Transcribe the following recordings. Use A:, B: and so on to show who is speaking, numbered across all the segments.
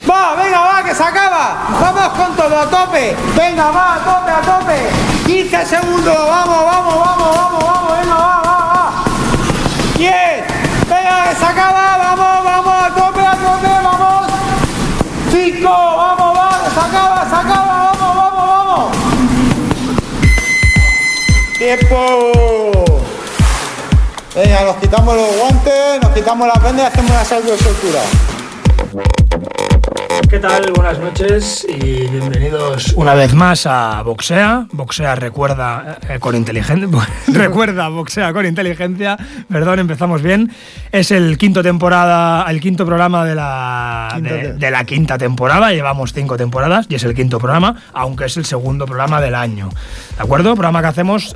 A: Va, venga, va, que se acaba. Vamos con todo, a tope. Venga, va, a tope. 15 segundos, vamos, venga, va. 10. Venga, que se acaba, vamos, a tope, vamos. 5, vamos, va, que se acaba, vamos. ¡Tiempo! Venga, nos quitamos los guantes, nos quitamos las vendas y hacemos una salto-soltura.
B: ¿Qué tal? Buenas noches y bienvenidos una vez más a Boxea. Boxea recuerda con inteligencia. Recuerda Boxea con inteligencia. Perdón, empezamos bien. Es el quinto programa de la quinta temporada. Llevamos 5 temporadas y es el quinto programa, aunque es el segundo programa del año. ¿De acuerdo? Programa que hacemos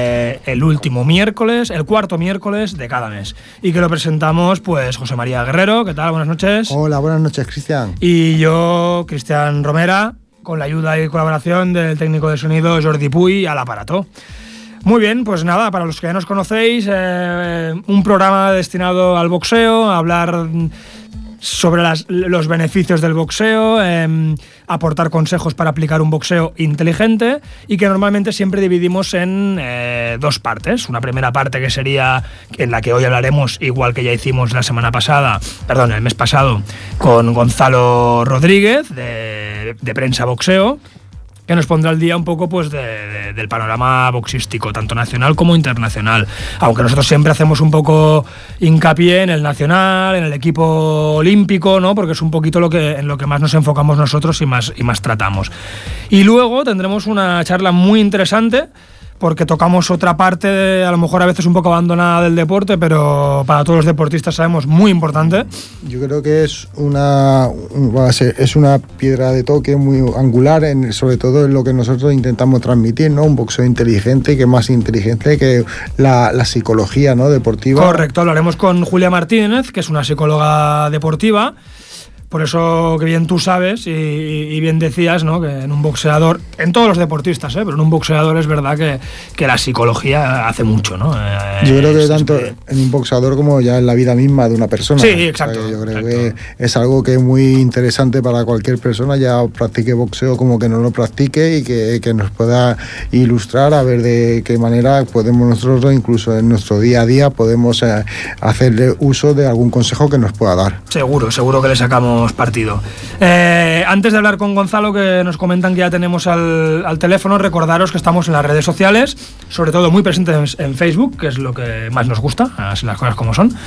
B: el cuarto miércoles de cada mes. Y que lo presentamos, pues, José María Guerrero. ¿Qué tal? Buenas noches.
C: Hola, buenas noches, Cristian.
B: Y yo, Cristian Romera, con la ayuda y colaboración del técnico de sonido Jordi Puy al aparato. Muy bien, pues nada, para los que ya nos conocéis, un programa destinado al boxeo, a hablar sobre los beneficios del boxeo, aportar consejos para aplicar un boxeo inteligente y que normalmente siempre dividimos en 2 partes. Una primera parte que sería en la que hoy hablaremos, igual que ya hicimos el mes pasado, con Gonzalo Rodríguez de Prensa Boxeo, que nos pondrá al día un poco pues del panorama boxístico, tanto nacional como internacional. Aunque nosotros siempre hacemos un poco hincapié en el nacional, en el equipo olímpico, ¿no? Porque es un poquito en lo que más nos enfocamos nosotros y más tratamos. Y luego tendremos una charla muy interesante, porque tocamos otra parte, a lo mejor a veces un poco abandonada del deporte, pero para todos los deportistas sabemos muy importante.
C: Yo creo que es una piedra de toque muy angular, sobre todo en lo que nosotros intentamos transmitir, ¿no? Un boxeo inteligente, que más inteligente que la psicología, ¿no? Deportiva.
B: Correcto, hablaremos con Julia Martínez, que es una psicóloga deportiva. Por eso que bien tú sabes y bien decías, ¿no? Que en un boxeador, en todos los deportistas, pero en un boxeador es verdad que la psicología hace mucho, ¿no?
C: Yo creo que tanto en un boxeador como ya en la vida misma de una persona.
B: Sí, exacto.
C: Yo creo que es algo que es muy interesante para cualquier persona, ya practique boxeo como que no lo practique, y que nos pueda ilustrar a ver de qué manera podemos nosotros, incluso en nuestro día a día, podemos hacerle uso de algún consejo que nos pueda dar.
B: Seguro que le sacamos partido. Antes de hablar con Gonzalo, que nos comentan que ya tenemos al teléfono, recordaros que estamos en las redes sociales, sobre todo muy presentes en Facebook, que es lo que más nos gusta, así las cosas como son,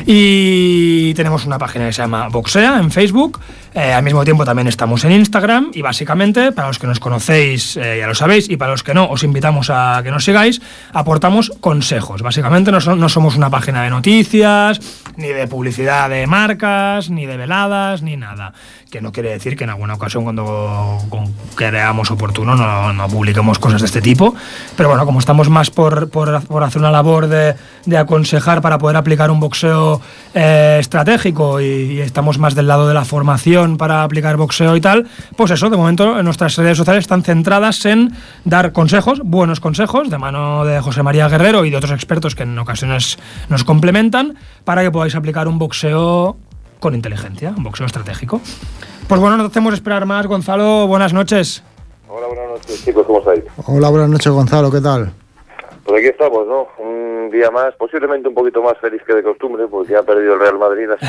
B: y tenemos una página que se llama Boxea en Facebook. Al mismo tiempo también estamos en Instagram, y básicamente, para los que nos conocéis ya lo sabéis, y para los que no, os invitamos a que nos sigáis. Aportamos consejos. Básicamente no somos una página de noticias, ni de publicidad de marcas, ni de veladas, ni nada. Que no quiere decir que en alguna ocasión, cuando creamos oportuno, no publiquemos cosas de este tipo. Pero bueno, como estamos más por hacer una labor de aconsejar para poder aplicar un boxeo estratégico, y estamos más del lado de la formación para aplicar boxeo y tal, pues eso, de momento en nuestras redes sociales están centradas en dar consejos, buenos consejos, de mano de José María Guerrero y de otros expertos que en ocasiones nos complementan, para que podáis aplicar un boxeo con inteligencia, un boxeo estratégico. Pues bueno, no hacemos esperar más. Gonzalo, buenas noches.
D: Hola, buenas noches, chicos, ¿cómo estáis?
C: Hola, buenas noches, Gonzalo, ¿qué tal?
D: Pues aquí estamos, ¿no? Un día más, posiblemente un poquito más feliz que de costumbre, porque ya ha perdido el Real Madrid, así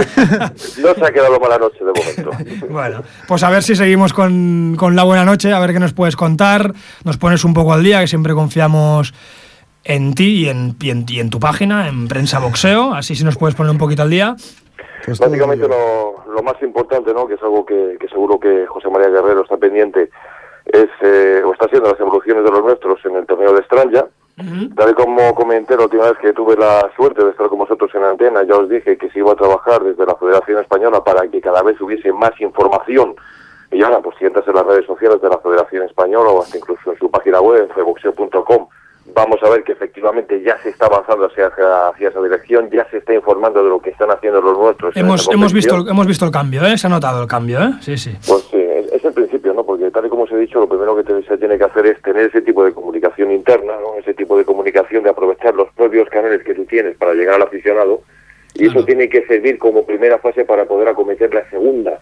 D: que no se ha quedado mala noche de momento.
B: Bueno, pues a ver si seguimos con la buena noche, a ver qué nos puedes contar, nos pones un poco al día, que siempre confiamos en ti y en tu página, en Prensa Boxeo, así si nos puedes poner un poquito al día.
D: Pues básicamente lo más importante, ¿no? Que es algo que seguro que José María Guerrero está pendiente, es o está haciendo las evoluciones de los nuestros en el torneo de Estranja. Tal y como comenté la última vez que tuve la suerte de estar con vosotros en antena, ya os dije que se iba a trabajar desde la Federación Española para que cada vez hubiese más información. Y ahora, pues si entras en las redes sociales de la Federación Española o hasta incluso en su página web, feboxeo.com, vamos a ver que efectivamente ya se está avanzando hacia esa dirección, ya se está informando de lo que están haciendo los nuestros.
B: Hemos visto el cambio, se ha notado el cambio, sí.
D: Pues sí, es el principio, ¿no? Porque tal y como os he dicho, lo primero que se tiene que hacer es tener ese tipo de comunicación interna, ¿no? Ese tipo de comunicación, de aprovechar los propios canales que tú tienes para llegar al aficionado, y eso tiene que servir como primera fase para poder acometer la segunda,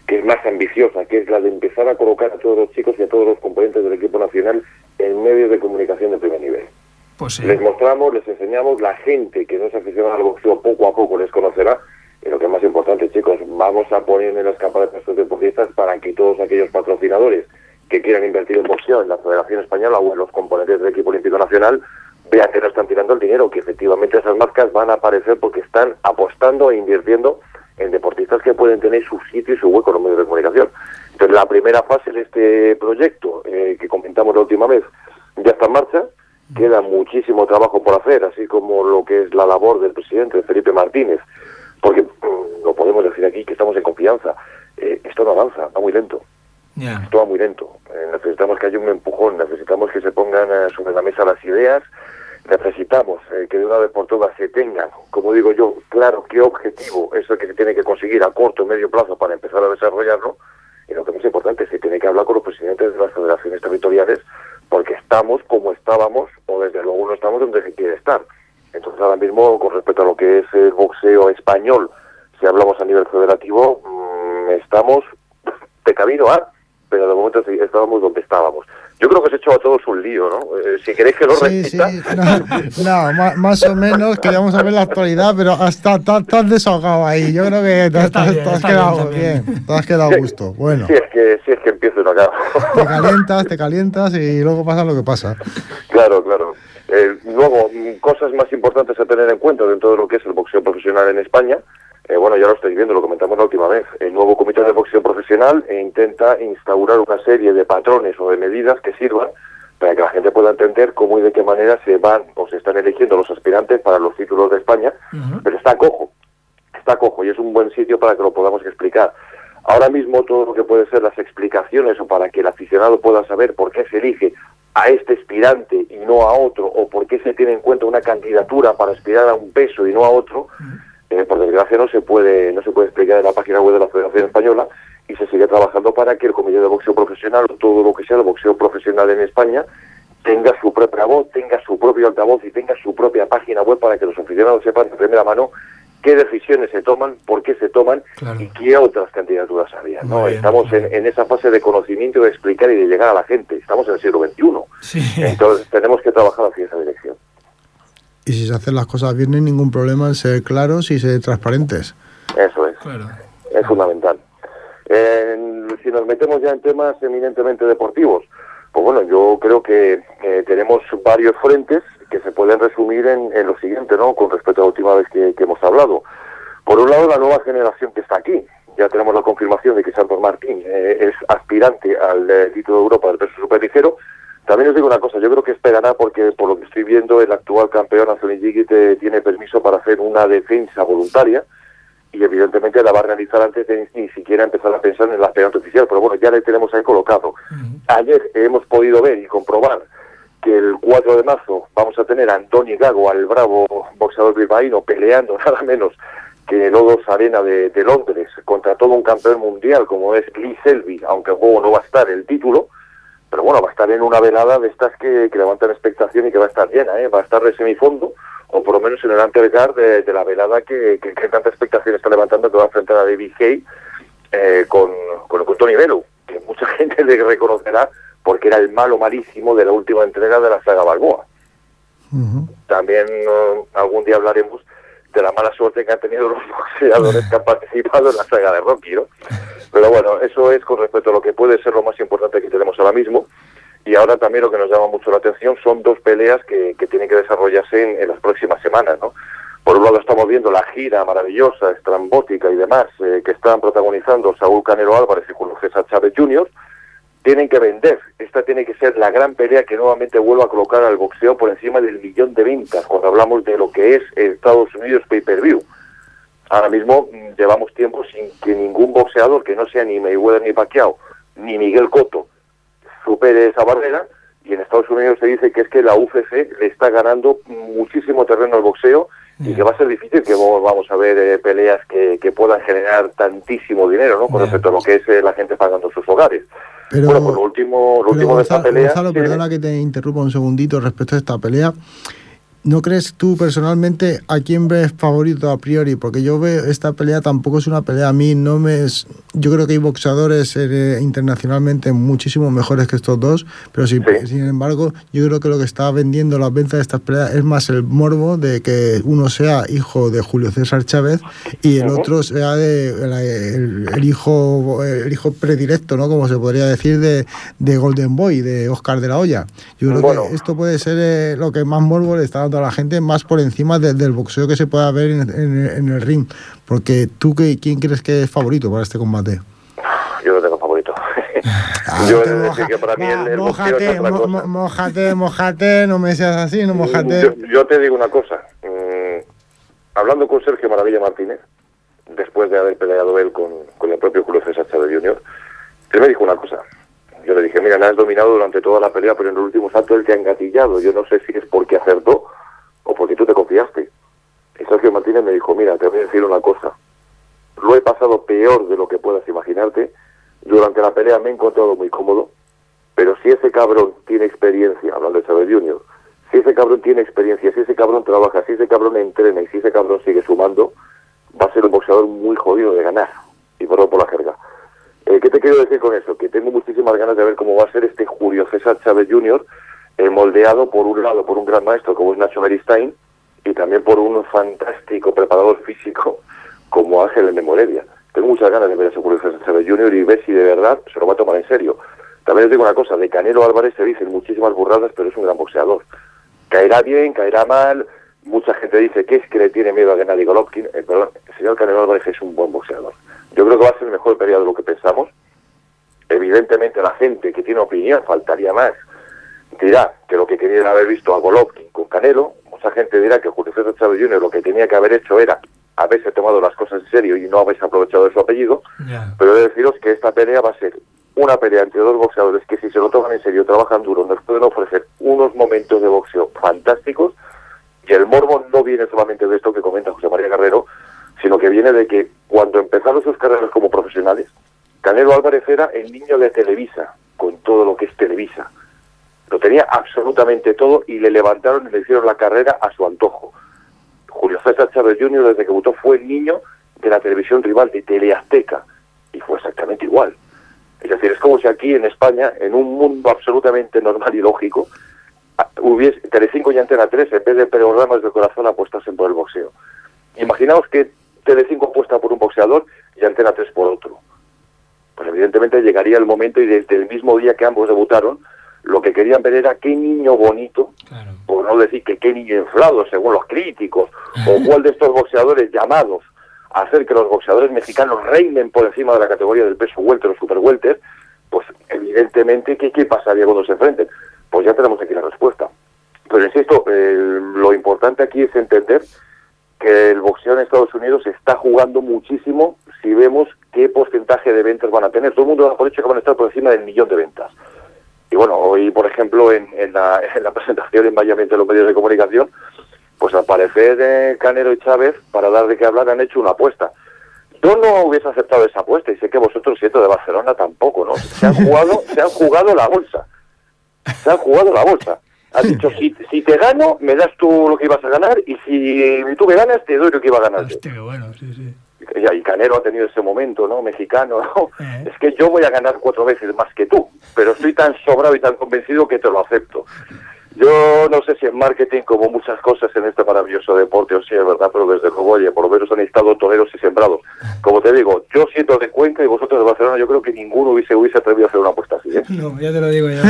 D: que es más ambiciosa, que es la de empezar a colocar a todos los chicos y a todos los componentes del equipo nacional en medios de comunicación de primer nivel.
B: Pues sí.
D: Les mostramos, les enseñamos, la gente que no es aficionada al boxeo poco a poco les conocerá, y lo que es más importante, chicos, vamos a poner en las campanas a estos deportistas para que todos aquellos patrocinadores que quieran invertir en boxeo en la Federación Española o en los componentes del equipo olímpico nacional vean que no están tirando el dinero, que efectivamente esas marcas van a aparecer porque están apostando e invirtiendo en deportistas que pueden tener su sitio y su hueco en los medios de comunicación. Entonces, la primera fase de este proyecto que comentamos la última vez ya está en marcha. Queda muchísimo trabajo por hacer, así como lo que es la labor del presidente Felipe Martínez, porque lo podemos decir aquí que estamos en confianza. Esto no avanza, va muy lento.
B: Yeah.
D: Esto va muy lento. Necesitamos que haya un empujón, necesitamos que se pongan sobre la mesa las ideas, necesitamos que de una vez por todas se tengan, como digo yo, claro qué objetivo es el que se tiene que conseguir a corto o medio plazo para empezar a desarrollarlo, y lo que es más importante, se tiene que hablar con los presidentes de las federaciones territoriales, porque estamos como estábamos, o desde luego no estamos donde se quiere estar. Entonces, ahora mismo, con respecto a lo que es el boxeo español, si hablamos a nivel federativo, estamos de camino a, pero de momento sí, estábamos donde estábamos. Yo creo que os he hecho a todos un lío, ¿no? Si queréis que lo repita...
C: Sí. No, más o menos, queríamos saber la actualidad, pero hasta te has desahogado ahí. Yo creo que te has quedado bien, te has quedado a gusto. Bueno.
D: Si es que empiezo y no acabo.
C: Te calientas y luego pasa lo que pasa.
D: Claro. Luego, cosas más importantes a tener en cuenta dentro de lo que es el boxeo profesional en España. Bueno, ya lo estáis viendo, lo comentamos la última vez. El nuevo Comité de Boxeo Profesional intenta instaurar una serie de patrones o de medidas que sirvan para que la gente pueda entender cómo y de qué manera se van o se están eligiendo los aspirantes para los títulos de España. Pero está cojo y es un buen sitio para que lo podamos explicar. Ahora mismo todo lo que puede ser las explicaciones o para que el aficionado pueda saber por qué se elige a este aspirante y no a otro, o por qué se tiene en cuenta una candidatura para aspirar a un peso y no a otro, por desgracia no se puede explicar en la página web de la Federación Española, y se sigue trabajando para que el Comité de Boxeo Profesional, o todo lo que sea el boxeo profesional en España, tenga su propia voz, tenga su propio altavoz y tenga su propia página web para que los aficionados sepan de primera mano qué decisiones se toman, por qué se toman, claro, y qué otras candidaturas había, ¿no? Estamos en esa fase de conocimiento, de explicar y de llegar a la gente. Estamos en el siglo XXI. Sí. Entonces tenemos que trabajar hacia esa dirección.
C: Y si se hacen las cosas bien, no hay ningún problema en ser claros y ser transparentes.
D: Eso es. Claro. Es fundamental. Si nos metemos ya en temas eminentemente deportivos, pues bueno, yo creo que tenemos varios frentes que se pueden resumir en lo siguiente, ¿no? Con respecto a la última vez que hemos hablado. Por un lado, la nueva generación que está aquí. Ya tenemos la confirmación de que Santos Martín es aspirante al título de Europa del peso superligero. También os digo una cosa, yo creo que esperará porque, por lo que estoy viendo, el actual campeón Anthony Gigit tiene permiso para hacer una defensa voluntaria, y evidentemente la va a realizar antes de ni siquiera empezar a pensar en el aspirante oficial, pero bueno, ya le tenemos ahí colocado. Ayer hemos podido ver y comprobar que el 4 de marzo vamos a tener a Antoni Gago, al bravo boxeador bilbaíno, peleando nada menos que en O2 Arena de Londres contra todo un campeón mundial como es Lee Selby, aunque el juego no va a estar el título, pero bueno, va a estar en una velada de estas que levantan expectación y que va a estar llena, va a estar de semifondo, o por lo menos en el undercard de la velada que tanta expectación está levantando, que va a enfrentar a David Haye con Tony Bellew, que mucha gente le reconocerá porque era el malo malísimo de la última entrega de la saga Balboa. También algún día hablaremos de la mala suerte que han tenido los boxeadores que han participado en la saga de Rocky, ¿no? Pero bueno, eso es con respecto a lo que puede ser lo más importante que tenemos ahora mismo. Y ahora también lo que nos llama mucho la atención son dos peleas que tienen que desarrollarse en las próximas semanas, ¿no? Por un lado estamos viendo la gira maravillosa, estrambótica y demás que están protagonizando Saúl Canelo Álvarez y Julio César Chávez Jr. Tienen que vender. Esta tiene que ser la gran pelea que nuevamente vuelva a colocar al boxeo por encima del 1 millón de ventas, cuando hablamos de lo que es Estados Unidos pay-per-view. Ahora mismo llevamos tiempo sin que ningún boxeador, que no sea ni Mayweather ni Pacquiao, ni Miguel Cotto, supere esa barrera, y en Estados Unidos se dice que es que la UFC le está ganando muchísimo terreno al boxeo y que va a ser difícil que vamos a ver peleas que puedan generar tantísimo dinero, ¿no? Con respecto a lo que es la gente pagando sus hogares.
C: Pero,
D: bueno, pues lo último de esta pelea...
C: Gonzalo, perdona que te interrumpa un segundito respecto a esta pelea. ¿no crees tú personalmente a quién ves favorito a priori? Porque yo veo esta pelea tampoco es una pelea, a mí no me es... Yo creo que hay boxeadores internacionalmente muchísimo mejores que estos dos, pero sin embargo yo creo que lo que está vendiendo las ventas de estas peleas es más el morbo de que uno sea hijo de Julio César Chávez y el otro sea el hijo predilecto, ¿no? Como se podría decir, de Golden Boy, de Oscar de la Hoya. Yo creo que esto puede ser lo que más morbo le está dando a la gente, más por encima del boxeo que se pueda ver en el ring. Porque tú, ¿quién crees que es favorito para este combate?
D: Yo no tengo favorito. Yo he de decir que para mí el boxeo es otra cosa.
C: Mójate, no me seas así, no mójate.
D: Yo te digo una cosa. Hablando con Sergio Maravilla Martínez, después de haber peleado él con el propio Julio César Chávez Jr., él me dijo una cosa. Yo le dije, mira, me has dominado durante toda la pelea, pero en el último salto él te ha engatillado. Yo no sé si es porque acertó o porque tú te confiaste. Y Sergio Martínez me dijo, mira, te voy a decir una cosa. Lo he pasado peor de lo que puedas imaginarte. Durante la pelea me he encontrado muy cómodo, pero si ese cabrón tiene experiencia, hablando de Chávez Jr., si ese cabrón tiene experiencia, si ese cabrón trabaja, si ese cabrón entrena y si ese cabrón sigue sumando, va a ser un boxeador muy jodido de ganar. Y por la jerga. ¿Qué te quiero decir con eso? Que tengo muchísimas ganas de ver cómo va a ser este Julio César Chávez Jr., moldeado por un lado por un gran maestro como es Nacho Beristain y también por un fantástico preparador físico como Ángel N. Morelia. Tengo muchas ganas de ver a ese Julio César Chávez Jr. y ver si de verdad se lo va a tomar en serio. También les digo una cosa, de Canelo Álvarez se dicen muchísimas burradas, pero es un gran boxeador. Caerá bien, caerá mal, mucha gente dice que es que le tiene miedo a Gennady Golovkin. Perdón, el señor Canelo Álvarez es un buen boxeador. Yo creo que va a ser el mejor peleado de lo que pensamos. Evidentemente la gente que tiene opinión, faltaría más, dirá que lo que querían haber visto a Golovkin con Canelo. Mucha gente dirá que Julio César Chávez Jr. lo que tenía que haber hecho era haberse tomado las cosas en serio y no haberse aprovechado de su apellido. Pero he de deciros que esta pelea va a ser una pelea entre dos boxeadores que si se lo toman en serio, trabajan duro, nos pueden ofrecer unos momentos de boxeo fantásticos. Y el morbo no viene solamente de esto que comenta José María Guerrero, sino que viene de que cuando empezaron sus carreras como profesionales, Canelo Álvarez era el niño de Televisa, con todo lo que es Televisa. Lo tenía absolutamente todo y le levantaron y le hicieron la carrera a su antojo. Julio César Chávez Jr. desde que debutó fue el niño de la televisión rival de Teleazteca y fue exactamente igual. Es decir, es como si aquí en España, en un mundo absolutamente normal y lógico, hubiese Telecinco y Antena 3, en vez de programas de corazón, apostasen por el boxeo. Imaginaos que Telecinco apuesta por un boxeador y Antena 3 por otro. Pues evidentemente llegaría el momento y desde el mismo día que ambos debutaron, lo que querían ver era qué niño bonito, claro, por no decir que qué niño inflado según los críticos, o cuál de estos boxeadores llamados a hacer que los boxeadores mexicanos reinen por encima de la categoría del peso welter o super welter, pues evidentemente ¿qué pasaría cuando se enfrenten? Pues ya tenemos aquí la respuesta. Pero insisto, lo importante aquí es entender que el boxeo en Estados Unidos está jugando muchísimo si vemos qué porcentaje de ventas van a tener. Todo el mundo da por hecho que van a estar por encima del 1.000.000 de ventas. Y bueno, hoy, por ejemplo, en la presentación en Miami de los medios de comunicación, pues al parecer Canelo y Chávez, para dar de qué hablar, han hecho una apuesta. Yo no hubiese aceptado esa apuesta y sé que vosotros, siendo de Barcelona, tampoco, ¿no? Se han jugado la bolsa. Se han jugado la bolsa. Has dicho, si te gano, me das tú lo que ibas a ganar, y si tú me ganas, te doy lo que iba a ganar.
B: Hostia, bueno, sí, sí.
D: Y Canelo ha tenido ese momento, ¿no? Mexicano, ¿no? Es que yo voy a ganar 4 veces más que tú, pero estoy tan sobrado y tan convencido que te lo acepto. Yo no sé si en marketing, como muchas cosas en este maravilloso deporte, o sí es verdad, pero desde luego, oye, por lo menos han estado toreros y sembrados. Como te digo, yo siento de Cuenca y vosotros de Barcelona, yo creo que ninguno hubiese atrevido a hacer una apuesta así, ¿eh?
B: No, ya te lo digo ya.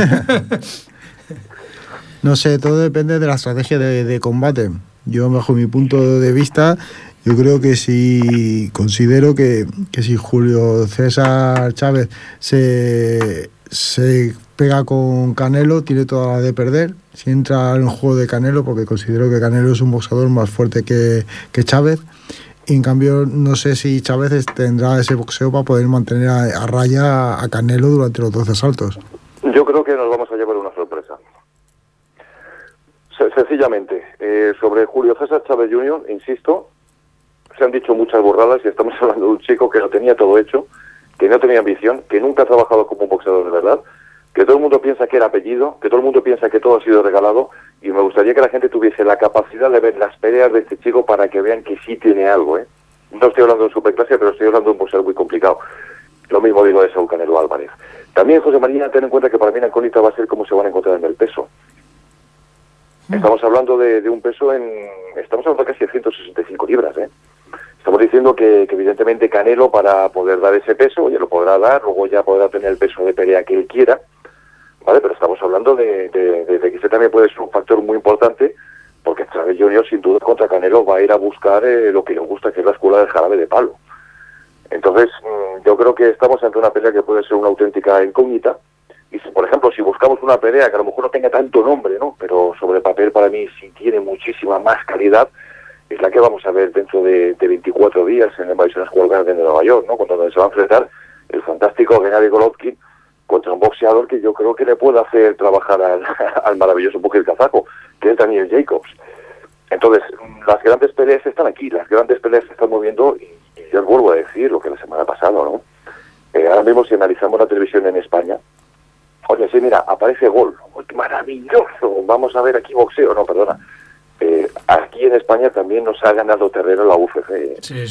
C: No sé, todo depende de la estrategia de combate. Yo, bajo mi punto de vista, yo creo que considero que si Julio César Chávez se pega con Canelo, tiene toda la de perder. Si entra en el juego de Canelo, porque considero que Canelo es un boxeador más fuerte que Chávez. Y en cambio, no sé si Chávez tendrá ese boxeo para poder mantener a raya a Canelo durante los 12 asaltos.
D: Yo creo que nos vamos a llevar una sorpresa. Sencillamente, sobre Julio César Chávez Jr., insisto, se han dicho muchas burradas y estamos hablando de un chico que lo tenía todo hecho, que no tenía ambición, que nunca ha trabajado como un boxeador de verdad, que todo el mundo piensa que era apellido, que todo el mundo piensa que todo ha sido regalado, y me gustaría que la gente tuviese la capacidad de ver las peleas de este chico para que vean que sí tiene algo, ¿eh? No estoy hablando de superclase, pero estoy hablando de un boxeador muy complicado. Lo mismo digo de Saúl Canelo Álvarez. También, José María, ten en cuenta que para mí la incógnita va a ser cómo se van a encontrar en el peso. Estamos hablando de un peso estamos hablando casi de 165 libras, ¿eh? Estamos diciendo que evidentemente Canelo, para poder dar ese peso, ya lo podrá dar, luego ya podrá tener el peso de pelea que él quiera, ¿vale? Pero estamos hablando de que este también puede ser un factor muy importante, porque Chávez Jr. sin duda contra Canelo va a ir a buscar lo que le gusta, que es la escuela del jarabe de palo. Entonces, yo creo que estamos ante una pelea que puede ser una auténtica incógnita. Y si, por ejemplo, si buscamos una pelea que a lo mejor no tenga tanto nombre, ¿no? Pero sobre papel para mí sí tiene muchísima más calidad, es la que vamos a ver dentro de 24 días en el Madison Square Garden de Nueva York, ¿no? Cuando se va a enfrentar el fantástico Gennady Golovkin contra un boxeador que yo creo que le puede hacer trabajar al maravilloso pugil kazajo, que es Daniel Jacobs. Entonces, las grandes peleas están aquí, las grandes peleas se están moviendo, y yo os vuelvo a decir lo que la semana pasada, ¿no? Ahora mismo, si analizamos la televisión en España, oye, sí, mira, aparece gol, maravilloso, vamos a ver aquí boxeo, no, perdona. Aquí en España también nos ha ganado terreno la UFC.
B: Sí.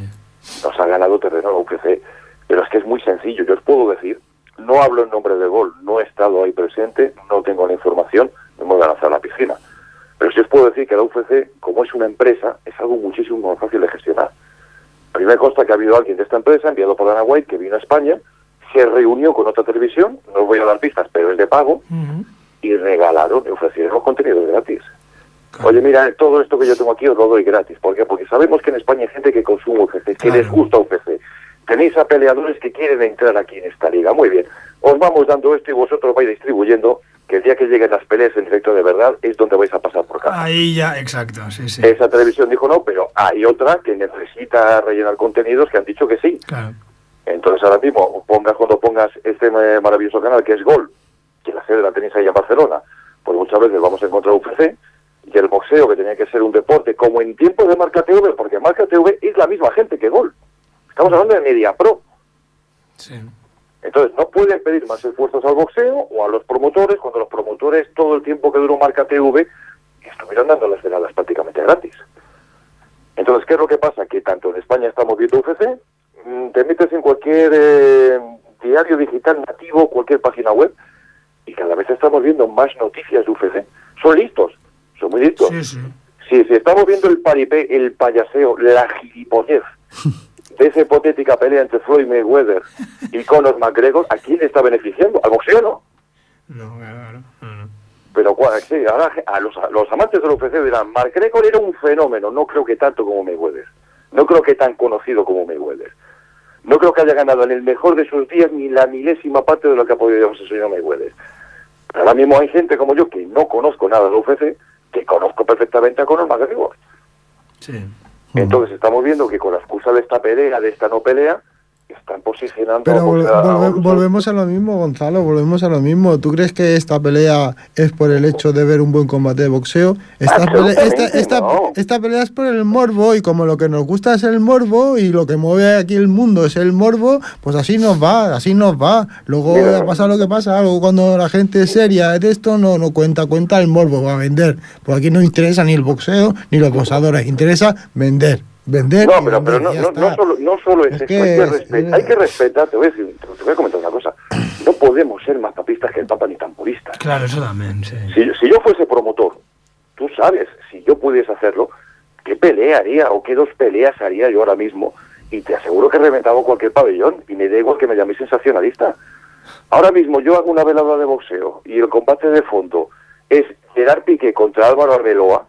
D: Nos ha ganado terreno la UFC, pero es que es muy sencillo, yo os puedo decir, no hablo en nombre de Gol, no he estado ahí presente, no tengo la información, me voy a lanzar a la piscina. Pero sí os puedo decir que la UFC, como es una empresa, es algo muchísimo más fácil de gestionar. A mí me consta que ha habido alguien de esta empresa, enviado por Dana White, que vino a España, se reunió con otra televisión, no os voy a dar pistas, pero es de pago, y regalaron, y ofrecieron los contenidos gratis. Oye, mira, todo esto que yo tengo aquí os lo doy gratis. ¿Por qué? Porque sabemos que en España hay gente que consume UFC, que les gusta UFC. Tenéis a peleadores que quieren entrar aquí en esta liga. Muy bien, os vamos dando esto y vosotros vais distribuyendo, que el día que lleguen las peleas en directo de verdad es donde vais a pasar por casa.
B: Ahí ya, exacto, sí.
D: Esa televisión dijo no, pero hay otra que necesita rellenar contenidos que han dicho que sí.
B: Claro.
D: Entonces ahora mismo, cuando pongas este maravilloso canal que es Gol, que la sede la tenéis ahí en Barcelona, pues muchas veces vamos a encontrar UFC, y el boxeo, que tenía que ser un deporte, como en tiempos de Marca TV, porque Marca TV es la misma gente que Gol. Estamos hablando de Media Pro.
B: Sí.
D: Entonces, no pueden pedir más esfuerzos al boxeo o a los promotores, cuando los promotores, todo el tiempo que duró Marca TV, estuvieron dando las veladas prácticamente gratis. Entonces, ¿qué es lo que pasa? Que tanto en España estamos viendo UFC, te metes en cualquier diario digital nativo, cualquier página web, y cada vez estamos viendo más noticias de UFC. Son listos. Son muy listos. Sí, estamos viendo el paripé, el payaseo, la gilipollez de esa hipotética pelea entre Floyd Mayweather y Conor McGregor, ¿a quién le está beneficiando? ¿Al boxeo no?
B: No, claro.
D: Pero sí, ahora a los amantes del UFC dirán, McGregor era un fenómeno, no creo que tanto como Mayweather. No creo que tan conocido como Mayweather. No creo que haya ganado en el mejor de sus días ni la milésima parte de lo que ha podido llevarse el señor Mayweather. Pero ahora mismo hay gente como yo que no conozco nada de UFC, que conozco perfectamente a Conor McGregor.
B: Sí.
D: Entonces estamos viendo que con la excusa de esta pelea, de esta no pelea, están posicionando...
C: Pero volvemos a lo mismo, Gonzalo, volvemos a lo mismo. ¿Tú crees que esta pelea es por el hecho de ver un buen combate de boxeo? Esta pelea es por el morbo, y como lo que nos gusta es el morbo y lo que mueve aquí el mundo es el morbo, pues así nos va. Luego pasa lo que pasa, luego cuando la gente es seria de esto no cuenta el morbo, va a vender. Pues aquí no interesa ni el boxeo ni los boxeadores, interesa vender. No,
D: pero no solo es eso, hay que respetar, te voy a comentar una cosa, no podemos ser más papistas que el Papa ni tan puristas.
B: Claro, eso también, sí.
D: Si yo fuese promotor, tú sabes, si yo pudiese hacerlo, ¿qué pelea haría o qué dos peleas haría yo ahora mismo? Y te aseguro que reventaba cualquier pabellón, y me da igual que me llaméis sensacionalista. Ahora mismo yo hago una velada de boxeo y el combate de fondo es Gerard Piqué contra Álvaro Arbeloa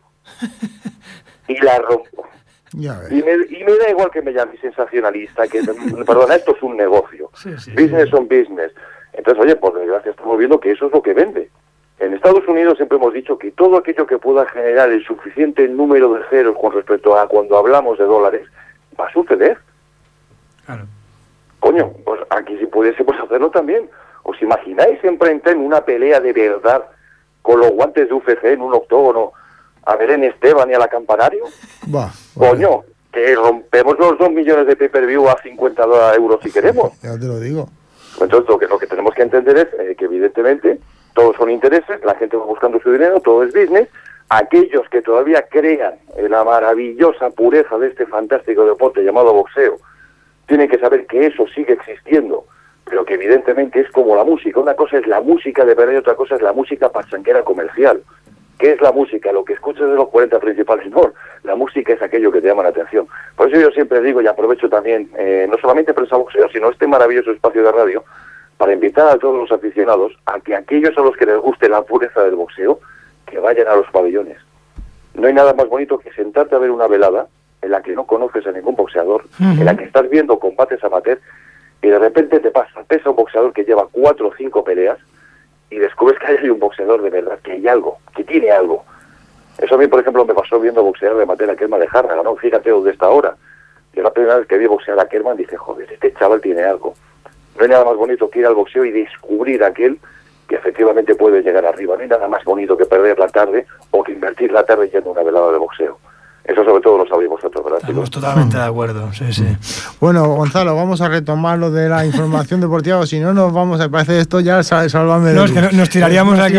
D: y la rompo. Y me da igual que me llame sensacionalista, que perdona, esto es un negocio. Business on business. Entonces, oye, por desgracia estamos viendo que eso es lo que vende. En Estados Unidos siempre hemos dicho que todo aquello que pueda generar el suficiente número de ceros con respecto a cuando hablamos de dólares, va a suceder.
B: Claro.
D: Coño, pues aquí si pudiésemos hacerlo también. ¿Os imagináis enfrentar en una pelea de verdad con los guantes de UFC en un octógono a Belén Esteban y a la Campanario? Coño, que rompemos los 2 millones de pay-per-view a 50 euros si queremos.
C: Ya te lo digo.
D: ¿Me Entonces lo que tenemos que entender es que evidentemente todos son intereses, la gente va buscando su dinero, todo es business. Aquellos que todavía crean en la maravillosa pureza de este fantástico deporte llamado boxeo, tienen que saber que eso sigue existiendo, pero que evidentemente es como la música. Una cosa es la música de verdad y otra cosa es la música pachanguera comercial. ¿Qué es la música? Lo que escuchas de los 40 principales, no. La música es aquello que te llama la atención. Por eso yo siempre digo, y aprovecho también, no solamente Prensa Boxeo, sino este maravilloso espacio de radio, para invitar a todos los aficionados a que aquellos a los que les guste la pureza del boxeo, que vayan a los pabellones. No hay nada más bonito que sentarte a ver una velada en la que no conoces a ningún boxeador, en la que estás viendo combates amateur, y de repente te pasa un boxeador que lleva 4 o 5 peleas, y descubres que hay un boxeador de verdad, que hay algo, que tiene algo. Eso a mí, por ejemplo, me pasó viendo boxear de amateur a Kerman de Járraga, ¿no? Fíjate desde esta hora. Yo la primera vez que vi boxear a Kerman dije, joder, este chaval tiene algo. No hay nada más bonito que ir al boxeo y descubrir aquel que efectivamente puede llegar arriba. No hay nada más bonito que perder la tarde o que invertir la tarde yendo a una velada de boxeo. Eso sobre todo lo sabéis vosotros, ¿verdad?
B: Estamos totalmente de acuerdo, sí, sí.
C: Bueno, Gonzalo, vamos a retomar lo de la información deportiva, o si no nos vamos a... Parece esto ya, sálvame.
B: No, es que nos tiraríamos aquí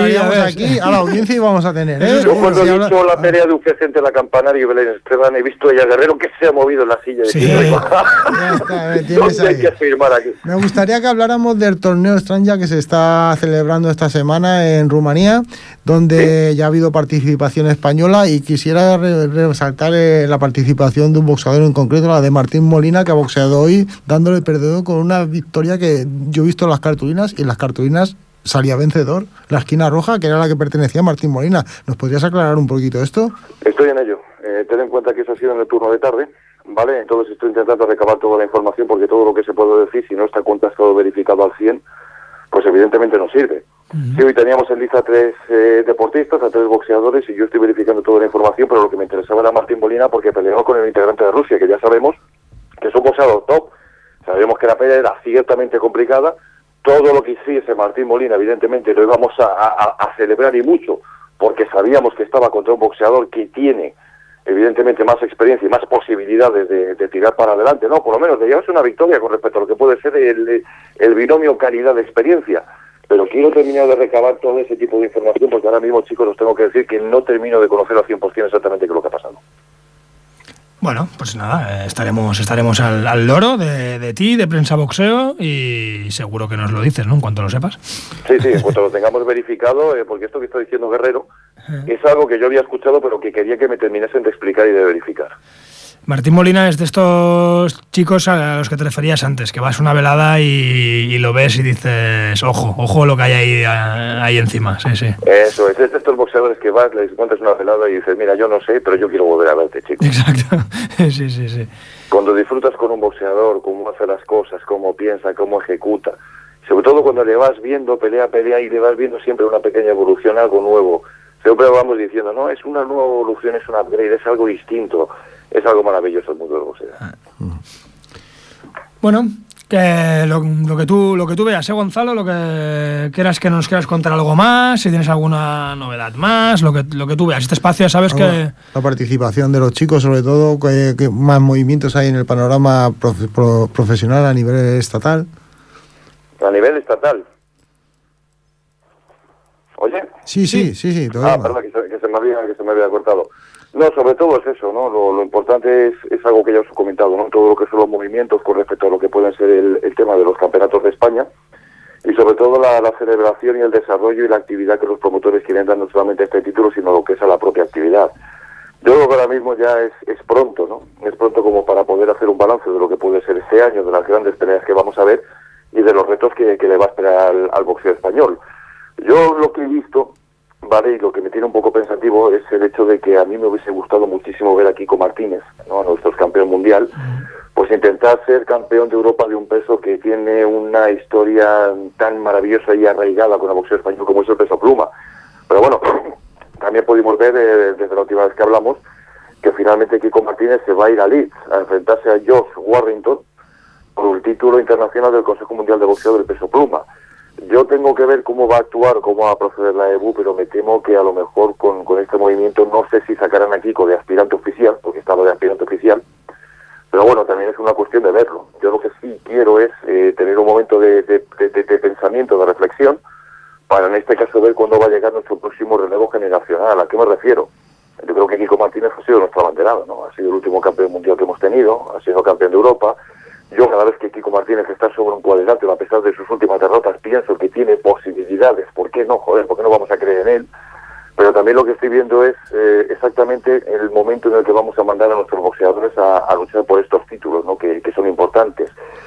C: a la audiencia y vamos a tener, ¿eh?
D: Yo cuando he visto la pelea de UFC entre la Campanario y Belén Esteban, he visto a ella Guerrero que se ha movido en la silla.
B: Sí.
C: Ya está,
D: ¿Dónde hay que firmar aquí?
C: Me gustaría que habláramos del torneo Stranja que se está celebrando esta semana en Rumanía, donde ya ha habido participación española, y quisiera resaltar la participación de un boxeador en concreto, la de Martín Molina, que ha boxeado hoy dándole perdedor con una victoria que yo he visto en las cartulinas, y en las cartulinas salía vencedor, la esquina roja, que era la que pertenecía a Martín Molina. ¿Nos podrías aclarar un poquito esto?
D: Estoy en ello. Ten en cuenta que eso ha sido en el turno de tarde, ¿vale? Entonces estoy intentando recabar toda la información, porque todo lo que se puede decir, si no está contrastado o verificado al 100, pues evidentemente no sirve. Sí, hoy teníamos en lista a 3 deportistas, a 3 boxeadores, y yo estoy verificando toda la información, pero lo que me interesaba era Martín Molina, porque peleó con el integrante de Rusia, que ya sabemos que es un boxeador top. Sabíamos que la pelea era ciertamente complicada. Todo lo que hiciese Martín Molina, evidentemente, lo íbamos a celebrar, y mucho, porque sabíamos que estaba contra un boxeador que tiene, evidentemente, más experiencia y más posibilidades de tirar para adelante, ¿no? Por lo menos de llevarse una victoria con respecto a lo que puede ser el binomio calidad-experiencia. Pero quiero terminar de recabar todo ese tipo de información, porque ahora mismo, chicos, os tengo que decir que no termino de conocer al 100% exactamente qué es lo que ha pasado.
B: Bueno, pues nada, estaremos al loro de ti, de Prensa Boxeo, y seguro que nos lo dices, ¿no?, en cuanto lo sepas.
D: Sí, en cuanto lo tengamos verificado, porque esto que está diciendo Guerrero es algo que yo había escuchado, pero que quería que me terminasen de explicar y de verificar.
B: Martín Molina es de estos chicos a los que te referías antes, que vas a una velada y lo ves y dices, ojo lo que hay ahí encima, sí.
D: Eso es de estos boxeadores que vas, les encuentras una velada y dices, mira, yo no sé, pero yo quiero volver a verte, chico.
B: Exacto, sí.
D: Cuando disfrutas con un boxeador, cómo hace las cosas, cómo piensa, cómo ejecuta, sobre todo cuando le vas viendo pelea y le vas viendo siempre una pequeña evolución, algo nuevo. Siempre vamos diciendo, no, es una nueva evolución, es un upgrade, es algo distinto. Es algo maravilloso el mundo del boxeo.
B: Bueno, que lo que tú veas, Gonzalo, lo que quieras, que nos quieras contar algo más, si tienes alguna novedad más, lo que tú veas. Este espacio, sabes que...
C: La participación de los chicos, sobre todo, que más movimientos hay en el panorama profesional a nivel estatal.
D: ¿A nivel estatal? ¿Oye?
C: Sí.
D: Perdón, que se me había cortado. No, sobre todo es eso, ¿no? Lo importante es algo que ya os he comentado, ¿no? Todo lo que son los movimientos con respecto a lo que pueden ser el tema de los campeonatos de España, y sobre todo la celebración y el desarrollo y la actividad que los promotores quieren dar, no solamente a este título, sino lo que es a la propia actividad. Yo creo que ahora mismo ya es pronto, ¿no? Es pronto como para poder hacer un balance de lo que puede ser este año, de las grandes peleas que vamos a ver y de los retos que le va a esperar al boxeo español. Yo lo que he visto, vale, y lo que me tiene un poco pensativo es el hecho de que a mí me hubiese gustado muchísimo ver a Kiko Martínez, ¿no?, a nuestro campeón mundial, pues intentar ser campeón de Europa de un peso que tiene una historia tan maravillosa y arraigada con el boxeo español como es el peso pluma. Pero bueno, también pudimos ver desde la última vez que hablamos que finalmente Kiko Martínez se va a ir a Leeds a enfrentarse a Josh Warrington por el título internacional del Consejo Mundial de Boxeo del peso pluma. Yo tengo que ver cómo va a actuar, cómo va a proceder la EBU, pero me temo que a lo mejor con este movimiento, no sé si sacarán a Kiko de aspirante oficial, porque estaba de aspirante oficial, Pero bueno, también es una cuestión de verlo. Yo lo que sí quiero es tener un momento de pensamiento, de reflexión, para en este caso ver cuándo va a llegar nuestro próximo relevo generacional. ¿A qué me refiero? Yo creo que Kiko Martínez ha sido nuestro abanderado, ¿no? Ha sido el último campeón mundial que hemos tenido, ha sido campeón de Europa. Yo cada vez que Kiko Martínez está sobre un cuadrilátero, a pesar de sus últimas derrotas, pienso que tiene posibilidades. ¿Por qué no? Joder, ¿por qué no vamos a creer en él? Pero también lo que estoy viendo es exactamente el momento en el que vamos a mandar a nuestros boxeadores a luchar por estos títulos, ¿no? Que son importantes.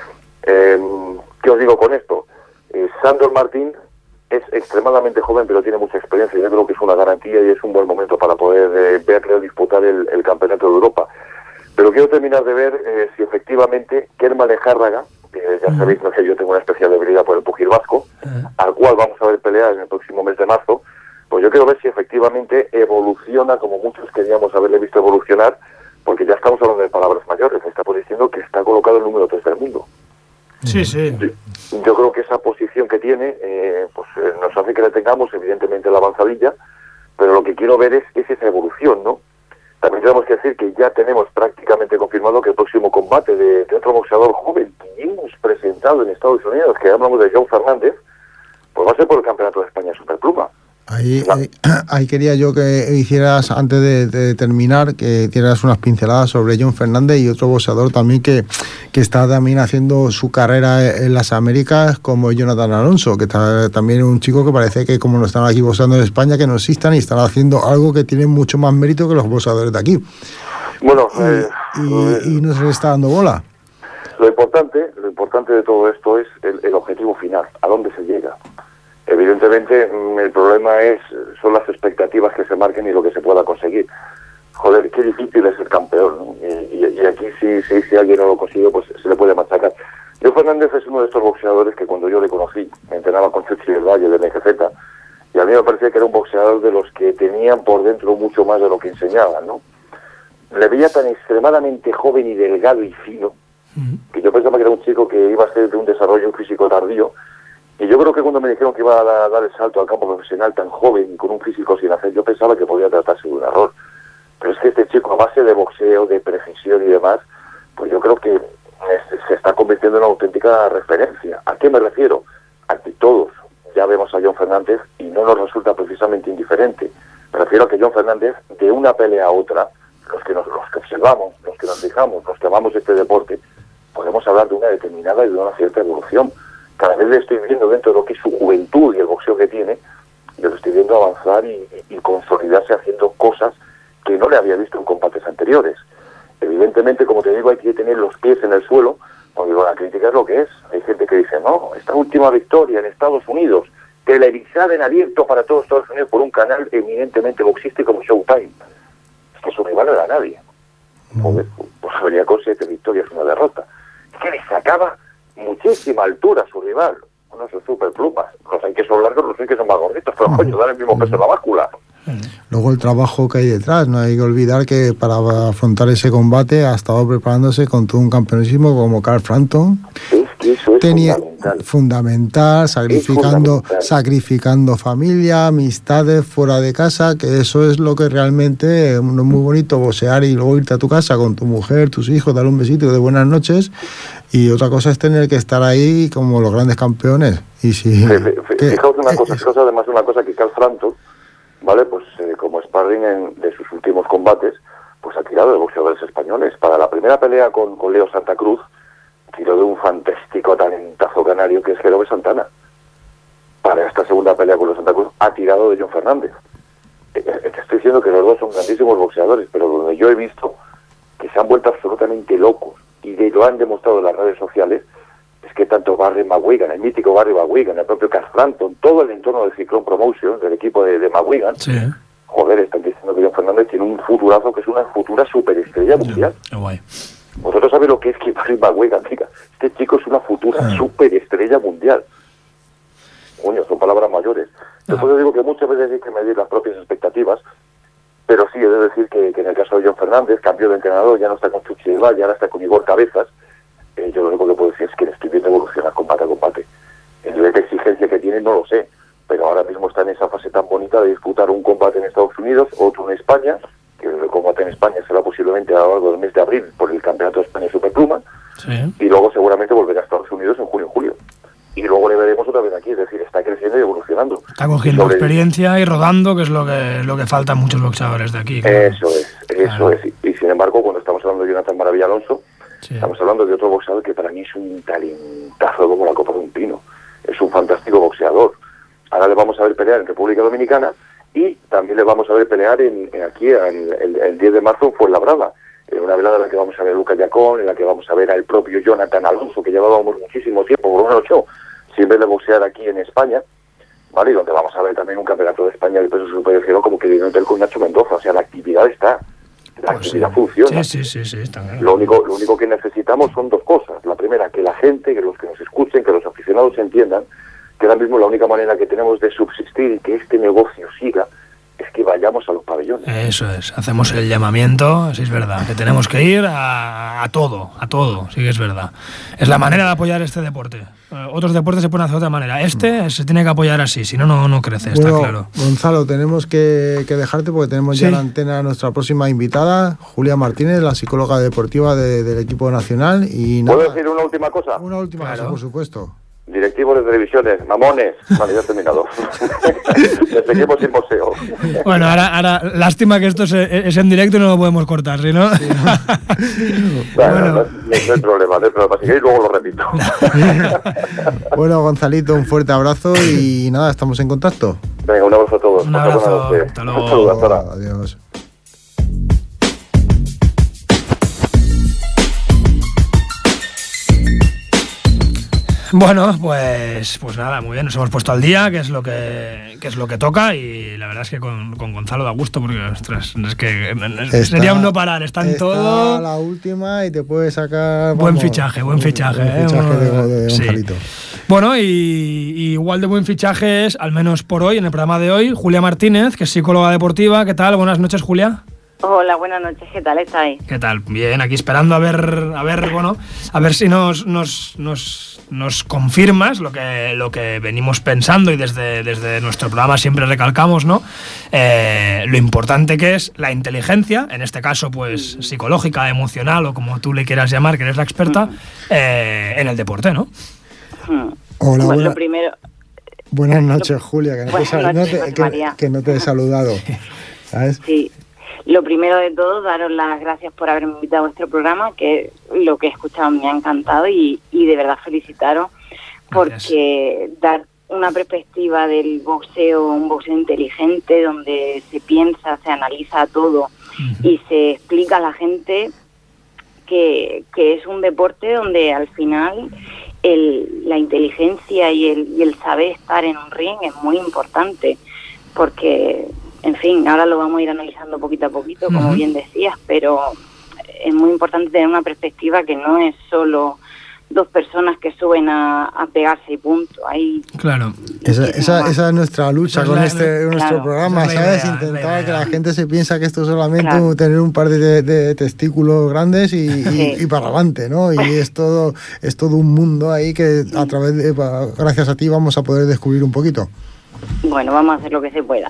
D: ¿Qué os digo con esto? Sandor Martín es extremadamente joven, pero tiene mucha experiencia. Yo creo que es una garantía y es un buen momento para poder verle disputar el Campeonato de Europa. Pero quiero terminar de ver si efectivamente Kerman Lejárraga, ya sabéis que yo tengo una especial debilidad por el pugil vasco, al cual vamos a ver pelear en el próximo mes de marzo. Pues yo quiero ver si efectivamente evoluciona como muchos queríamos haberle visto evolucionar, porque ya estamos hablando de palabras mayores. Estamos diciendo que está colocado el número 3 del mundo.
B: Sí, sí.
D: Yo creo que esa posición que tiene nos hace que le tengamos evidentemente la avanzadilla, pero lo que quiero ver es esa evolución, ¿no? También tenemos que decir que ya tenemos prácticamente confirmado que el próximo combate de otro boxeador joven que hemos presentado en Estados Unidos, que hablamos de John Fernández, pues va a ser por el Campeonato de España Superpluma.
C: Ahí quería yo que hicieras, antes de terminar, que dieras unas pinceladas sobre John Fernández y otro boxeador también que está también haciendo su carrera en las Américas, como Jonathan Alonso, que está también un chico que parece que, como lo están aquí boxeando en España, que no existan y están haciendo algo que tiene mucho más mérito que los boxeadores de aquí.
D: Bueno,
C: y no se le está dando bola.
D: Lo importante de todo esto es el objetivo final, a dónde se llega. Evidentemente, el problema son las expectativas que se marquen y lo que se pueda conseguir. Joder, qué difícil es ser campeón, ¿no? Y aquí si alguien no lo consigue, pues se le puede machacar. John Fernández es uno de estos boxeadores que cuando yo le conocí, me entrenaba con Chuchi del Valle de NGZ, y a mí me parecía que era un boxeador de los que tenían por dentro mucho más de lo que enseñaban, ¿no? Le veía tan extremadamente joven y delgado y fino, que yo pensaba que era un chico que iba a ser de un desarrollo físico tardío. Y yo creo que cuando me dijeron que iba a dar el salto al campo profesional tan joven y con un físico sin hacer, yo pensaba que podía tratarse de un error. Pero es que este chico, a base de boxeo, de precisión y demás, pues yo creo que se está convirtiendo en una auténtica referencia. ¿A qué me refiero? A que todos ya vemos a John Fernández y no nos resulta precisamente indiferente. Me refiero a que John Fernández, de una pelea a otra, los que observamos, los que nos fijamos, los que amamos este deporte, podemos hablar de una determinada y de una cierta evolución. Cada vez le estoy viendo dentro de lo que es su juventud y el boxeo que tiene, yo lo estoy viendo avanzar y consolidarse haciendo cosas que no le había visto en combates anteriores. Evidentemente, como te digo, hay que tener los pies en el suelo, porque la crítica es lo que es. Hay gente que dice, no, esta última victoria en Estados Unidos, televisada en abierto para todos Estados Unidos por un canal eminentemente boxístico como Showtime. Es que su rival no era nadie. Joder, pues venía con 7 victorias, una derrota. Es que le sacaba muchísima altura a su rival. Bueno, son superplumas. Los hay que son largos, los hay que son más gorditos, pero coño, dan el mismo peso en la báscula.
C: Luego el trabajo que hay detrás, no hay que olvidar que para afrontar ese combate ha estado preparándose con todo un campeonísimo como Carl Frampton.
D: Es que eso es
C: fundamental, sacrificando familia, amistades fuera de casa, que eso es lo que realmente es muy bonito, boxear y luego irte a tu casa con tu mujer, tus hijos, dar un besito de buenas noches, y otra cosa es tener que estar ahí como los grandes campeones. Y si
D: fijaos además una cosa, que Carl Frampton, ¿vale? Pues como sparring de sus últimos combates, pues ha tirado de boxeadores españoles. Para la primera pelea con Leo Santa Cruz, tiró de un fantástico talentazo canario que es Jerobe Santana. Para esta segunda pelea con Leo Santa Cruz, ha tirado de John Fernández. Te estoy diciendo que los dos son grandísimos boxeadores, pero donde yo he visto que se han vuelto absolutamente locos y lo han demostrado en las redes sociales, es que tanto Barry McGuigan, el mítico Barry McGuigan, el propio Carl Frampton, todo el entorno del Ciclón Promotion, del equipo de McGuigan, sí, joder, están diciendo que John Fernández tiene un futurazo, que es una futura superestrella mundial.
B: Guay.
D: Vosotros sabéis lo que es que Barry McGuigan, chica. Este chico es una futura superestrella mundial. Coño, son palabras mayores. Después digo que muchas veces hay que medir las propias expectativas, pero sí, he de decir que en el caso de John Fernández, cambió de entrenador, ya no está con Chuchi del Valle, ahora está con Igor Cabezas. Yo lo único que puedo decir es que le estoy viendo evolucionar combate a combate. El nivel de exigencia que tiene no lo sé, pero ahora mismo está en esa fase tan bonita de disputar un combate en Estados Unidos, otro en España, que el combate en España será posiblemente a lo largo del mes de abril por el Campeonato de España Superpluma, y luego seguramente volverá a Estados Unidos en junio y julio. Y luego le veremos otra vez aquí, es decir, está creciendo y evolucionando.
B: Está cogiendo experiencia y rodando, que es lo que falta a muchos boxeadores de aquí. Claro.
D: Eso es. Y sin embargo, cuando estamos hablando de Jonathan Maravilla Alonso, estamos hablando de otro boxeador que para mí es un talentazo como la copa de un pino. Es un fantástico boxeador. Ahora le vamos a ver pelear en República Dominicana y también le vamos a ver pelear aquí el 10 de marzo en Fuenlabrada, en una velada en la que vamos a ver a Lucas Yacón, en la que vamos a ver al propio Jonathan Alonso, que llevábamos muchísimo tiempo, por un 8, sin verle boxear aquí en España, ¿vale? Y donde vamos a ver también un campeonato de España de peso superligero como que viene con Nacho Mendoza. O sea, la actividad está, la actividad funciona.
B: Sí, está claro.
D: Lo único que necesitamos son dos cosas. La primera, que la gente, que los que nos escuchen, que los aficionados entiendan que ahora mismo la única manera que tenemos de subsistir y que este negocio siga es que vayamos a los pabellones.
B: Eso es, hacemos el llamamiento, sí es verdad, que tenemos que ir a todo, sí que es verdad. Es la manera de apoyar este deporte. Otros deportes se pueden hacer de otra manera. Se tiene que apoyar así, si no, no crece, está claro.
C: Gonzalo, tenemos que dejarte porque tenemos ya en la antena a nuestra próxima invitada, Julia Martínez, la psicóloga deportiva del equipo nacional.
D: ¿Puedo decir una última cosa?
C: Una última cosa, por supuesto.
D: Directivos de televisiones, mamones. Vale, ya he terminado. Seguimos sin boxeo.
B: Bueno, ahora lástima que esto es en directo y no lo podemos cortar, ¿sí, no?
D: Sí, bueno. No hay problema. Si queréis luego lo repito.
C: Bueno, Gonzalito, un fuerte abrazo y nada, estamos en contacto.
D: Venga, un abrazo a todos.
B: Un abrazo, hasta luego.
D: Saludos, hasta ahora.
C: Adiós.
B: Bueno, pues nada, muy bien, nos hemos puesto al día, que es lo que toca, y la verdad es que con Gonzalo da gusto, porque ostras, es que sería un no parar, está en todo.
C: La última y te puede sacar...
B: Buen fichaje.
C: Buen fichaje de Gonzalito.
B: Sí. Bueno, y igual de buen fichaje es, al menos por hoy, en el programa de hoy, Julia Martínez, que es psicóloga deportiva. ¿Qué tal? Buenas noches, Julia.
E: Hola, buenas noches, ¿qué tal estáis?
B: ¿Qué tal? Bien, aquí esperando a ver si nos confirmas lo que venimos pensando y desde nuestro programa siempre recalcamos, ¿no? Lo importante que es la inteligencia, en este caso, pues, psicológica, emocional o como tú le quieras llamar, que eres la experta, en el deporte, ¿no?
C: Hola,
E: bueno, lo primero...
C: Buenas noches, Julia, que no te he saludado, ¿sabes?
E: Sí. Lo primero de todo, daros las gracias por haberme invitado a vuestro programa, que lo que he escuchado me ha encantado y de verdad felicitaros porque dar una perspectiva del boxeo, un boxeo inteligente donde se piensa, se analiza todo y se explica a la gente que es un deporte donde al final la inteligencia y el saber estar en un ring es muy importante porque... En fin, ahora lo vamos a ir analizando poquito a poquito, como bien decías, pero es muy importante tener una perspectiva que no es solo dos personas que suben a pegarse y punto.
C: Claro. Esa es nuestra lucha con nuestro programa, ¿sabes? Intentar que la gente se piensa que esto es solamente tener un par de testículos grandes y para adelante, ¿no? Y es todo un mundo ahí que a través gracias a ti vamos a poder descubrir un poquito.
E: Bueno, vamos a hacer lo que se pueda.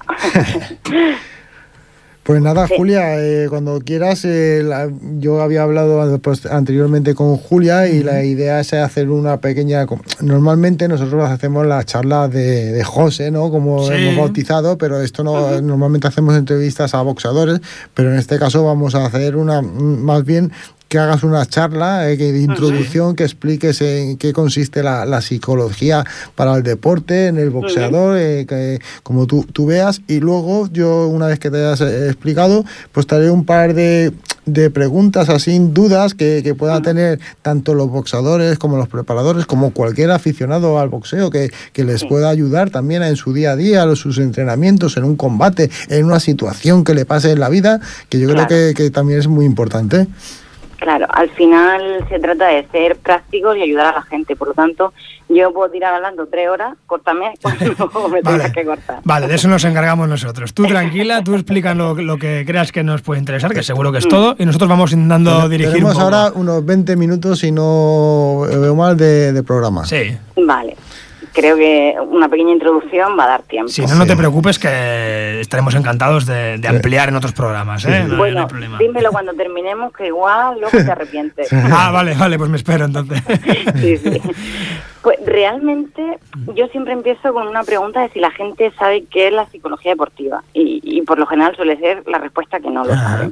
C: Pues nada, Julia, cuando quieras, yo había hablado anteriormente con Julia y la idea es hacer una pequeña... Normalmente nosotros hacemos las charlas de José, ¿no? Como hemos bautizado, pero esto no normalmente hacemos entrevistas a boxeadores, pero en este caso vamos a hacer más bien... que hagas una charla de introducción, que expliques en qué consiste la psicología para el deporte, en el boxeador, como tú veas, y luego yo, una vez que te hayas explicado, pues te haré un par de preguntas, así, dudas que puedan tener tanto los boxeadores como los preparadores, como cualquier aficionado al boxeo, que les pueda ayudar también en su día a día, sus entrenamientos, en un combate, en una situación que le pase en la vida, que yo creo que también es muy importante.
E: Claro, al final se trata de ser prácticos y ayudar a la gente, por lo tanto, yo puedo tirar hablando 3 horas, córtame cuando me tengas que cortar.
B: Vale, de eso nos encargamos nosotros. Tú tranquila, tú explícanos lo que creas que nos puede interesar, que seguro que es todo, y nosotros vamos intentando dirigir un poco.
C: Tenemos ahora unos 20 minutos, si no veo mal, de programa.
B: Sí.
E: Vale. creo que una pequeña introducción va a dar tiempo.
B: Si no, no te preocupes, que estaremos encantados de ampliar en otros programas, ¿eh? No,
E: bueno,
B: no hay problema.
E: dímelo cuando terminemos, que igual luego te arrepientes.
B: Vale, pues me espero entonces.
E: Sí. Pues realmente yo siempre empiezo con una pregunta de si la gente sabe qué es la psicología deportiva, y por lo general suele ser la respuesta que no lo saben.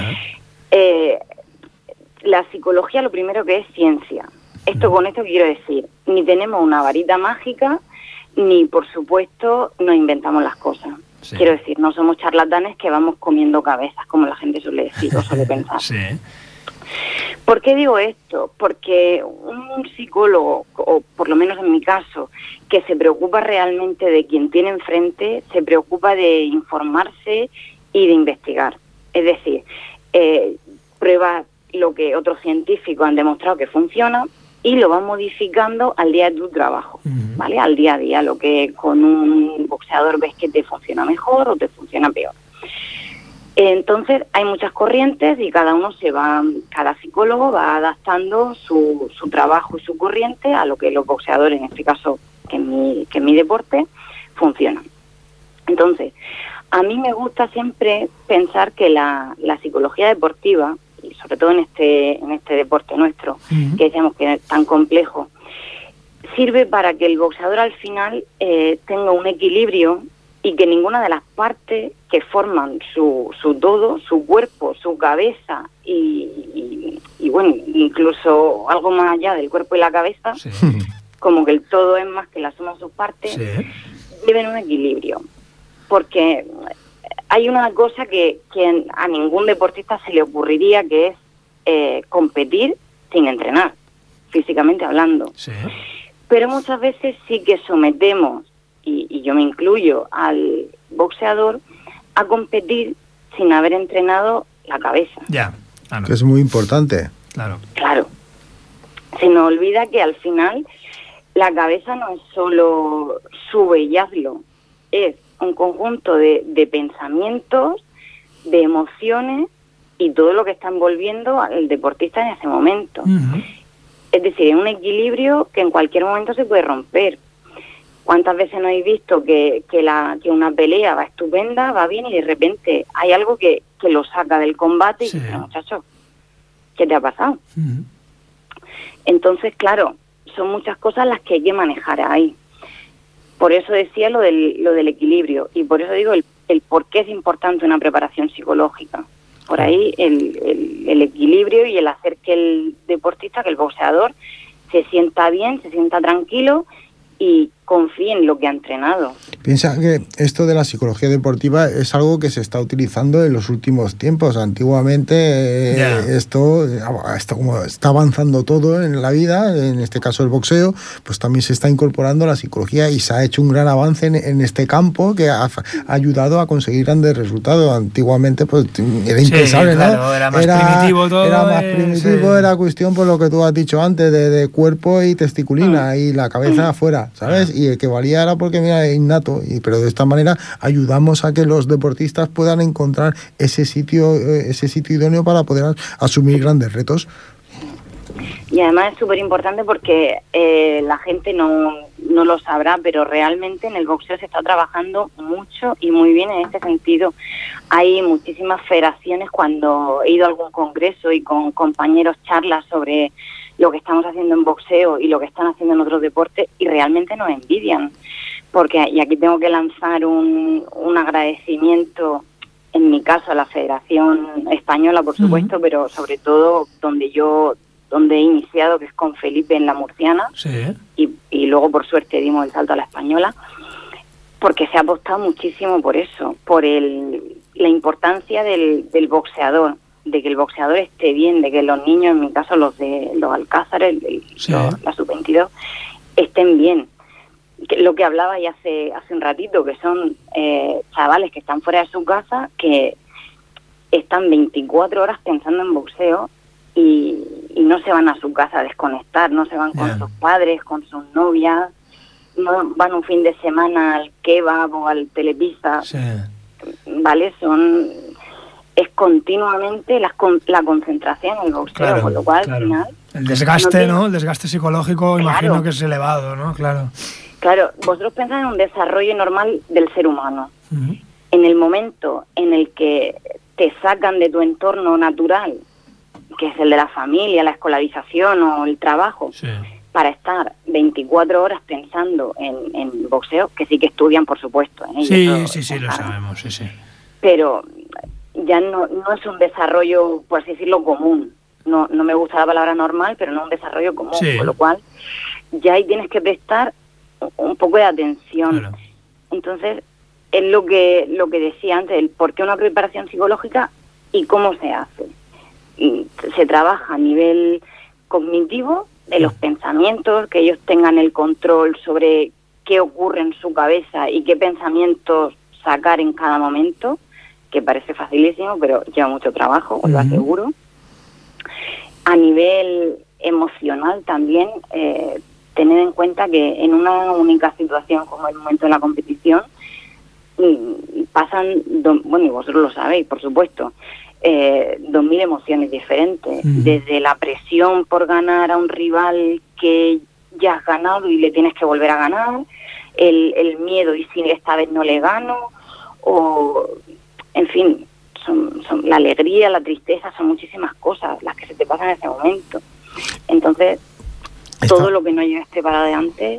E: La psicología, lo primero que es ciencia. Con esto quiero decir, ni tenemos una varita mágica, ni por supuesto nos inventamos las cosas. Sí. Quiero decir, no somos charlatanes que vamos comiendo cabezas, como la gente suele decir o suele pensar.
B: Sí.
E: ¿Por qué digo esto? Porque un psicólogo, o por lo menos en mi caso, que se preocupa realmente de quien tiene enfrente, se preocupa de informarse y de investigar. Es decir, prueba lo que otros científicos han demostrado que funciona y lo va modificando al día de tu trabajo, ¿vale? Al día a día, lo que con un boxeador ves que te funciona mejor o te funciona peor. Entonces hay muchas corrientes y cada psicólogo va adaptando su trabajo y su corriente a lo que los boxeadores, en este caso, que en mi deporte, funcionan. Entonces, a mí me gusta siempre pensar que la psicología deportiva, y sobre todo en este deporte nuestro, que decíamos que es tan complejo, sirve para que el boxeador al final tenga un equilibrio y que ninguna de las partes que forman su todo, su cuerpo, su cabeza y bueno, incluso algo más allá del cuerpo y la cabeza, sí, como que el todo es más que la suma de sus partes, sí, lleven un equilibrio. Porque hay una cosa que a ningún deportista se le ocurriría, que es competir sin entrenar, físicamente hablando. Sí. Pero muchas veces sí que sometemos, y yo me incluyo, al boxeador a competir sin haber entrenado la cabeza.
B: Ya, claro.
C: Es muy importante.
E: Claro. Se nos olvida que al final la cabeza no es solo sube y hazlo, es un conjunto de pensamientos, de emociones y todo lo que está envolviendo al deportista en ese momento. Es decir, es un equilibrio que en cualquier momento se puede romper. ¿Cuántas veces no habéis visto que una pelea va estupenda, va bien, y de repente hay algo que lo saca del combate y dice, muchacho, ¿qué te ha pasado? Entonces, claro, son muchas cosas las que hay que manejar ahí. Por eso decía lo del equilibrio, y por eso digo el por qué es importante una preparación psicológica. Por ahí el equilibrio y el hacer que el deportista, que el boxeador, se sienta bien, se sienta tranquilo y confíe en lo que ha entrenado.
C: Piensa que esto de la psicología deportiva es algo que se está utilizando en los últimos tiempos. Antiguamente esto como está avanzando todo en la vida, en este caso el boxeo, pues también se está incorporando la psicología y se ha hecho un gran avance en este campo que ha ayudado a conseguir grandes resultados. Antiguamente pues era impensable,
B: claro, ¿no? Era más primitivo todo.
C: Era más primitivo, era cuestión por lo que tú has dicho antes, de cuerpo y testiculina y la cabeza afuera, ¿sabes? Y el que valía era porque mira, innato, pero de esta manera ayudamos a que los deportistas puedan encontrar ese sitio idóneo para poder asumir grandes retos.
E: Y además es súper importante porque la gente no lo sabrá, pero realmente en el boxeo se está trabajando mucho y muy bien en este sentido. Hay muchísimas federaciones, cuando he ido a algún congreso y con compañeros charlas sobre lo que estamos haciendo en boxeo y lo que están haciendo en otros deportes, y realmente nos envidian. Porque, y aquí tengo que lanzar un agradecimiento, en mi caso, a la Federación Española, por supuesto, pero sobre todo donde he iniciado, que es con Felipe en la Murciana, y luego por suerte dimos el salto a la Española, porque se ha apostado muchísimo por eso, por la importancia del boxeador, de que el boxeador esté bien, de que los niños, en mi caso los Alcázares, la sub-22, estén bien. Lo que hablaba ya hace un ratito, que son chavales que están fuera de su casa, que están 24 horas pensando en boxeo y no se van a su casa a desconectar, no se van con sus padres, con sus novias, no van un fin de semana al kebab o al Telepizza, ¿vale? Es continuamente la concentración en el boxeo, con lo cual al final...
B: El desgaste, ¿no? El desgaste psicológico, imagino que es elevado, ¿no? Claro,
E: Claro, vosotros pensáis en un desarrollo normal del ser humano. En el momento en el que te sacan de tu entorno natural, que es el de la familia, la escolarización o el trabajo, para estar 24 horas pensando en boxeo, que sí que estudian, por supuesto.
B: Sí, lo sabemos, sí.
E: Pero ya no es un desarrollo, por así decirlo, común. No me gusta la palabra normal, pero no un desarrollo común, con lo cual ya ahí tienes que prestar un poco de atención. Claro. Entonces, es lo que decía antes, el por qué una preparación psicológica y cómo se hace. Y se trabaja a nivel cognitivo, de los pensamientos, que ellos tengan el control sobre qué ocurre en su cabeza y qué pensamientos sacar en cada momento, que parece facilísimo, pero lleva mucho trabajo, os lo aseguro. A nivel emocional también, tener en cuenta que en una única situación como el momento de la competición pasan, y vosotros lo sabéis, por supuesto, 2000 emociones diferentes, desde la presión por ganar a un rival que ya has ganado y le tienes que volver a ganar, el miedo y si esta vez no le gano, o en fin, son la alegría, la tristeza, son muchísimas cosas las que se te pasan en ese momento. Entonces, todo lo que no llevaste para adelante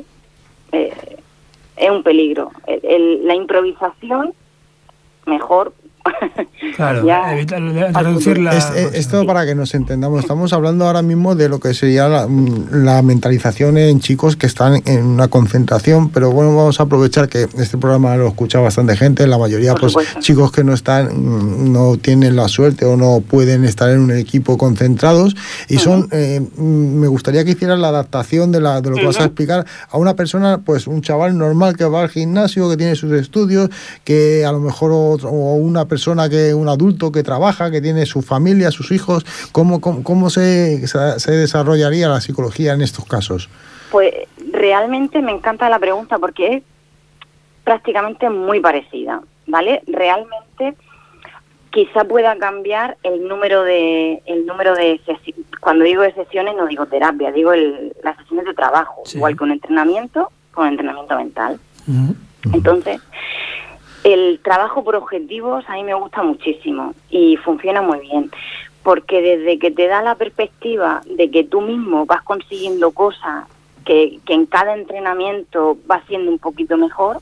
E: es un peligro. La improvisación, mejor.
B: Claro, reducirla.
C: Esto para que nos entendamos, estamos hablando ahora mismo de lo que sería la mentalización en chicos que están en una concentración, pero bueno, vamos a aprovechar que este programa lo escucha bastante gente, la mayoría pues chicos que no tienen la suerte o no pueden estar en un equipo concentrados y son, me gustaría que hicieras la adaptación de lo que vas a explicar a una persona, pues un chaval normal que va al gimnasio, que tiene sus estudios, que a lo mejor o una persona un adulto que trabaja, que tiene su familia, sus hijos, ¿cómo se desarrollaría la psicología en estos casos?
E: Pues realmente me encanta la pregunta porque es prácticamente muy parecida, ¿vale? Realmente quizá pueda cambiar el número de sesiones. Cuando digo de sesiones no digo terapia, digo las sesiones de trabajo, igual que un entrenamiento mental. Entonces, el trabajo por objetivos a mí me gusta muchísimo y funciona muy bien, porque desde que te da la perspectiva de que tú mismo vas consiguiendo cosas que en cada entrenamiento vas siendo un poquito mejor,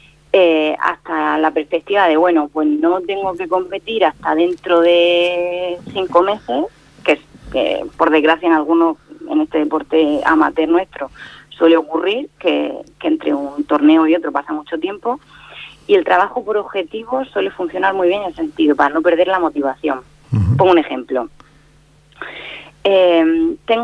E: hasta la perspectiva de, bueno, pues no tengo que competir hasta dentro de 5 meses, que por desgracia en este deporte amateur nuestro suele ocurrir, que entre un torneo y otro pasa mucho tiempo. Y el trabajo por objetivos suele funcionar muy bien en el sentido, para no perder la motivación. Pongo un ejemplo. Tengo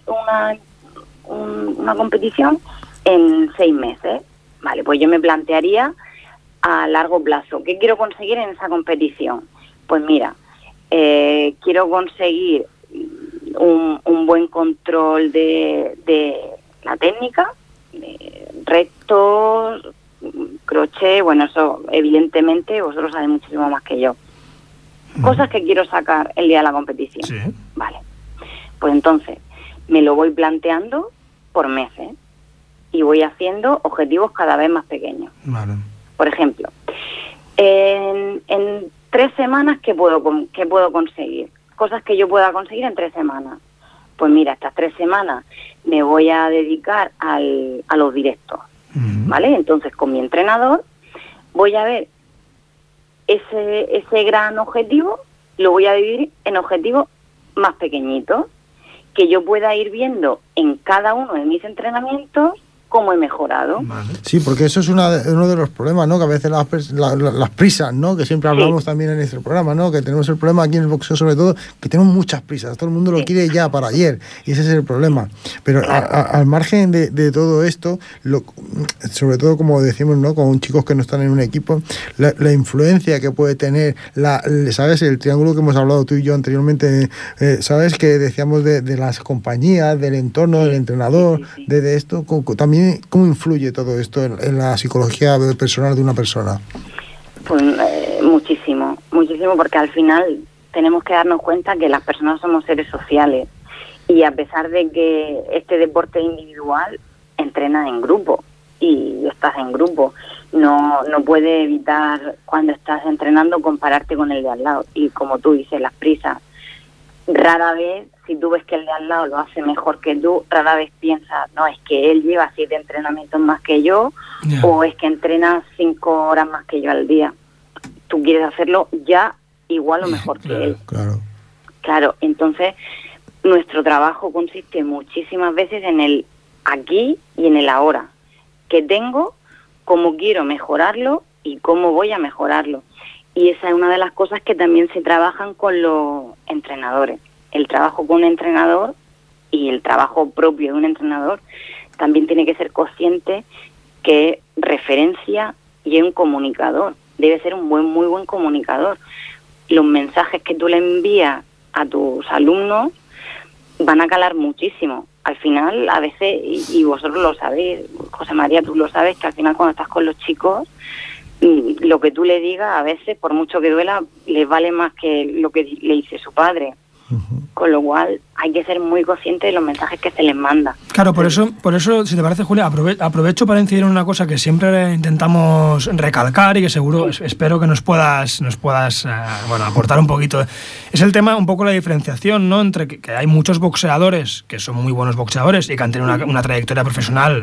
E: una competición en 6 meses. Vale, pues yo me plantearía a largo plazo, ¿qué quiero conseguir en esa competición? Pues mira, quiero conseguir un buen control de la técnica, de rectos, crochet, bueno, eso evidentemente vosotros sabéis muchísimo más que yo. Cosas que quiero sacar el día de la competición. Sí. Vale. Pues entonces me lo voy planteando por meses y voy haciendo objetivos cada vez más pequeños. Vale. Por ejemplo, en 3 semanas, ¿qué puedo conseguir? Cosas que yo pueda conseguir en 3 semanas. Pues mira, estas 3 semanas me voy a dedicar a los directos. ¿Vale? Entonces, con mi entrenador voy a ver ese gran objetivo, lo voy a dividir en objetivos más pequeñitos, que yo pueda ir viendo en cada uno de mis entrenamientos cómo he mejorado.
C: Vale. Sí, porque eso es uno de los problemas, ¿no? Que a veces las prisas, ¿no? Que siempre hablamos también en este programa, ¿no? Que tenemos el problema aquí en el boxeo, sobre todo, que tenemos muchas prisas. Todo el mundo lo quiere ya para ayer. Y ese es el problema. Pero al margen de todo esto, sobre todo, como decimos, ¿no? Con chicos que no están en un equipo, la influencia que puede tener, ¿sabes? El triángulo que hemos hablado tú y yo anteriormente, ¿sabes? Que decíamos de las compañías, del entorno, del entrenador, de esto, también. ¿Cómo influye todo esto en la psicología personal de una persona?
E: Pues muchísimo, porque al final tenemos que darnos cuenta que las personas somos seres sociales y a pesar de que este deporte individual entrena en grupo y estás en grupo. No puedes evitar cuando estás entrenando compararte con el de al lado. Y como tú dices, las prisas. Rara vez, si tú ves que el de al lado lo hace mejor que tú, rara vez piensas, no, es que él lleva 7 entrenamientos más que yo, o es que entrena 5 horas más que yo al día. Tú quieres hacerlo ya igual o mejor que él. Claro, entonces nuestro trabajo consiste muchísimas veces en el aquí y en el ahora. ¿Qué tengo? ¿Cómo quiero mejorarlo? ¿Y cómo voy a mejorarlo? Y esa es una de las cosas que también se trabajan con los entrenadores. El trabajo con un entrenador y el trabajo propio de un entrenador también tiene que ser consciente que es referencia y es un comunicador. Debe ser un muy buen comunicador. Los mensajes que tú le envías a tus alumnos van a calar muchísimo. Al final, a veces, y vosotros lo sabéis, José María, tú lo sabes, que al final cuando estás con los chicos, lo que tú le digas, a veces, por mucho que duela, les vale más que lo que le dice su padre. Con lo cual hay que ser muy consciente de los mensajes que se les manda.
B: Claro, por eso, si te parece, Julia, aprovecho para incidir en una cosa que siempre intentamos recalcar y que seguro espero que nos puedas aportar un poquito. Es el tema, un poco la diferenciación, ¿no? Entre que hay muchos boxeadores que son muy buenos boxeadores y que han tenido una trayectoria profesional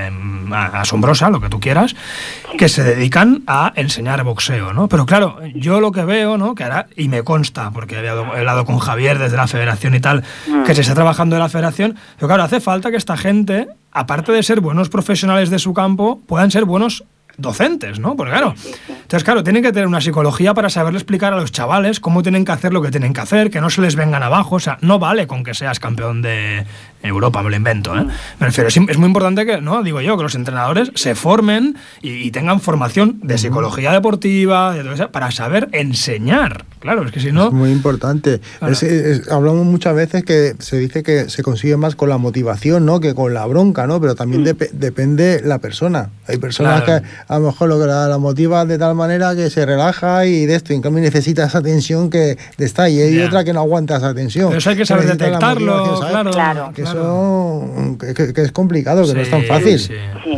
B: asombrosa, lo que tú quieras, que se dedican a enseñar boxeo, ¿no? Pero claro, yo lo que veo, ¿no? Que ahora, y me consta, porque he hablado con Javier desde la federación y tal, que se está trabajando en la federación, pero claro, hace falta que esta gente, aparte de ser buenos profesionales de su campo, puedan ser buenos docentes, ¿no? Porque claro, entonces claro, tienen que tener una psicología para saberle explicar a los chavales cómo tienen que hacer lo que tienen que hacer, que no se les vengan abajo. O sea, no vale con que seas campeón de Europa, me lo invento, ¿eh? Me refiero, es muy importante que, ¿no? Digo yo, que los entrenadores se formen y tengan formación de psicología deportiva, de todo eso, para saber enseñar. Claro, es que si no...
C: Es muy importante. Claro. Hablamos muchas veces que se dice que se consigue más con la motivación, ¿no? Que con la bronca, ¿no? Pero también depende la persona. Hay personas que a lo mejor lo que la motiva de tal manera que se relaja y de esto, en cambio necesita esa tensión que está, y hay otra que no aguanta esa tensión.
B: Pero eso hay que saber detectarlo, claro.
C: Que eso que es complicado, que no es tan fácil.
E: Sí,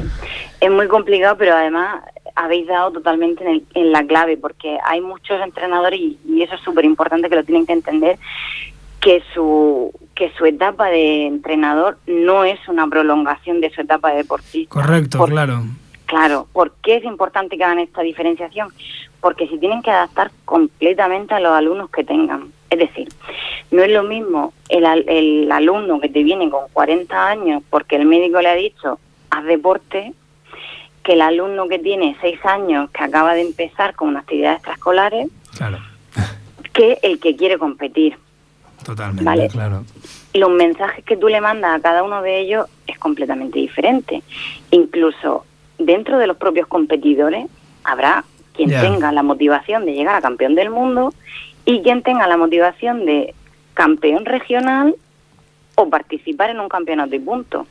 E: es muy complicado, pero además habéis dado totalmente en la clave, porque hay muchos entrenadores, y eso es súper importante que lo tienen que entender, que su etapa de entrenador no es una prolongación de su etapa de deportista.
B: Correcto, claro.
E: Claro, ¿por qué es importante que hagan esta diferenciación? Porque se tienen que adaptar completamente a los alumnos que tengan. Es decir, no es lo mismo el alumno que te viene con 40 años porque el médico le ha dicho haz deporte, que el alumno que tiene 6 años que acaba de empezar con unas actividades extraescolares,
B: claro,
E: que el que quiere competir.
B: Totalmente,
E: ¿vale?
B: Claro.
E: Los mensajes que tú le mandas a cada uno de ellos es completamente diferente. Incluso dentro de los propios competidores habrá quien tenga la motivación de llegar a campeón del mundo y quien tenga la motivación de campeón regional o participar en un campeonato y punto.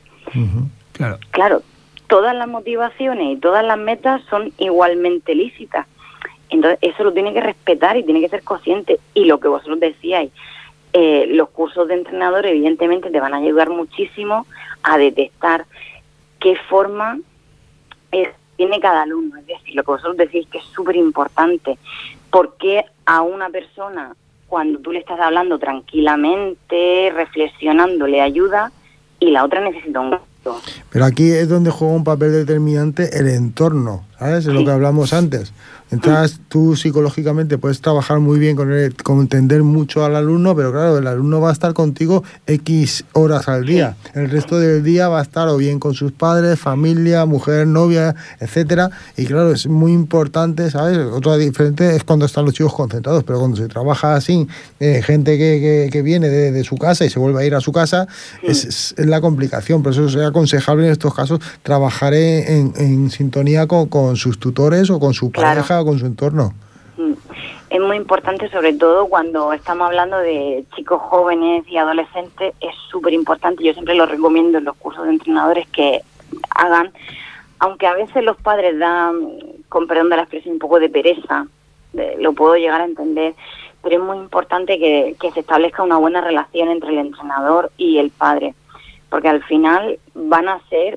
E: Claro, todas las motivaciones y todas las metas son igualmente lícitas. Entonces eso lo tiene que respetar y tiene que ser consciente. Y lo que vosotros decíais, los cursos de entrenador evidentemente te van a ayudar muchísimo a detectar qué forma tiene cada alumno. Es decir, lo que vosotros decís que es súper importante. ¿Por qué a una persona, cuando tú le estás hablando tranquilamente, reflexionando, le ayuda, y la otra necesita un gasto?
C: Pero aquí es donde juega un papel determinante el entorno, ¿sabes? Es lo que hablamos antes. Entonces tú psicológicamente puedes trabajar muy bien con entender mucho al alumno, pero claro, el alumno va a estar contigo X horas al día. El resto del día va a estar o bien con sus padres, familia, mujer, novia, etcétera. Y claro, es muy importante, ¿sabes? Otra diferente es cuando están los chicos concentrados, pero cuando se trabaja así, gente que viene de su casa y se vuelve a ir a su casa, es la complicación. Por eso es aconsejable en estos casos trabajar en sintonía con sus tutores o con su pareja o con su entorno.
E: Es muy importante, sobre todo cuando estamos hablando de chicos jóvenes y adolescentes, es súper importante. Yo siempre lo recomiendo en los cursos de entrenadores que hagan, aunque a veces los padres dan, con perdón de la expresión, un poco de pereza, lo puedo llegar a entender, pero es muy importante que se establezca una buena relación entre el entrenador y el padre, porque al final van a ser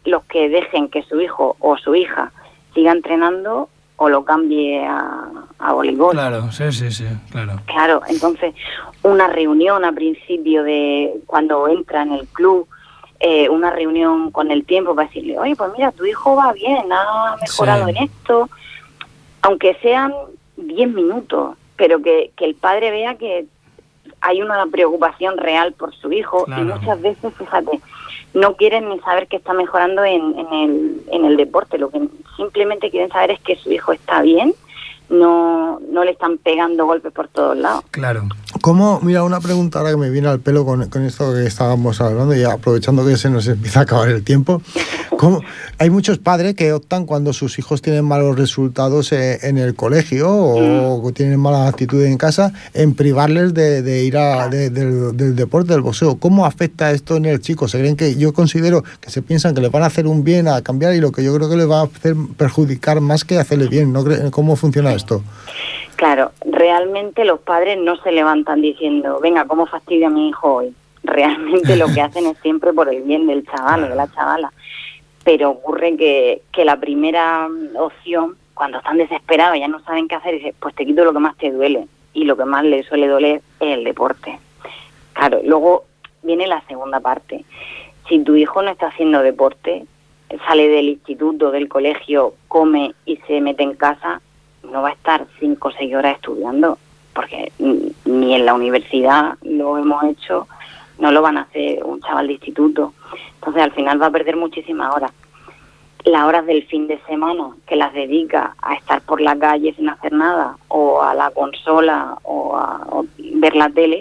E: los que dejen que su hijo o su hija siga entrenando o lo cambie a voleibol.
B: Claro, sí, claro.
E: Claro, entonces una reunión a principio de cuando entra en el club, una reunión con el tiempo para decirle, oye, pues mira, tu hijo va bien, ha mejorado en esto, aunque sean 10 minutos, pero que el padre vea que hay una preocupación real por su hijo. Claro. Y muchas veces, fíjate, no quieren ni saber que está mejorando en el deporte, lo que simplemente quieren saber es que su hijo está bien, no le están pegando golpes por todos lados.
B: Claro.
C: ¿Cómo? Mira, una pregunta ahora que me viene al pelo con esto que estábamos hablando y aprovechando que se nos empieza a acabar el tiempo. ¿Cómo? Hay muchos padres que optan cuando sus hijos tienen malos resultados en el colegio o tienen mala actitud en casa en privarles de ir del deporte, del boxeo. ¿Cómo afecta esto en el chico? ¿Se creen que yo considero que se piensan que le van a hacer un bien a cambiar y lo que yo creo que le va a hacer perjudicar más que hacerle bien? ¿No? ¿Cómo funciona esto?
E: Claro, realmente los padres no se levantan diciendo, venga, ¿cómo fastidio a mi hijo hoy? Realmente lo que hacen es siempre por el bien del chaval o de la chavala. Pero ocurre que la primera opción, cuando están desesperados y ya no saben qué hacer, dice, pues te quito lo que más te duele. Y lo que más le suele doler es el deporte. Claro, luego viene la segunda parte. Si tu hijo no está haciendo deporte, sale del instituto, del colegio, come y se mete en casa, no va a estar 5 o 6 horas estudiando, porque ni en la universidad lo hemos hecho, no lo van a hacer un chaval de instituto. Entonces al final va a perder muchísimas horas. Las horas del fin de semana que las dedica a estar por la calle sin hacer nada, o a la consola, o ver la tele,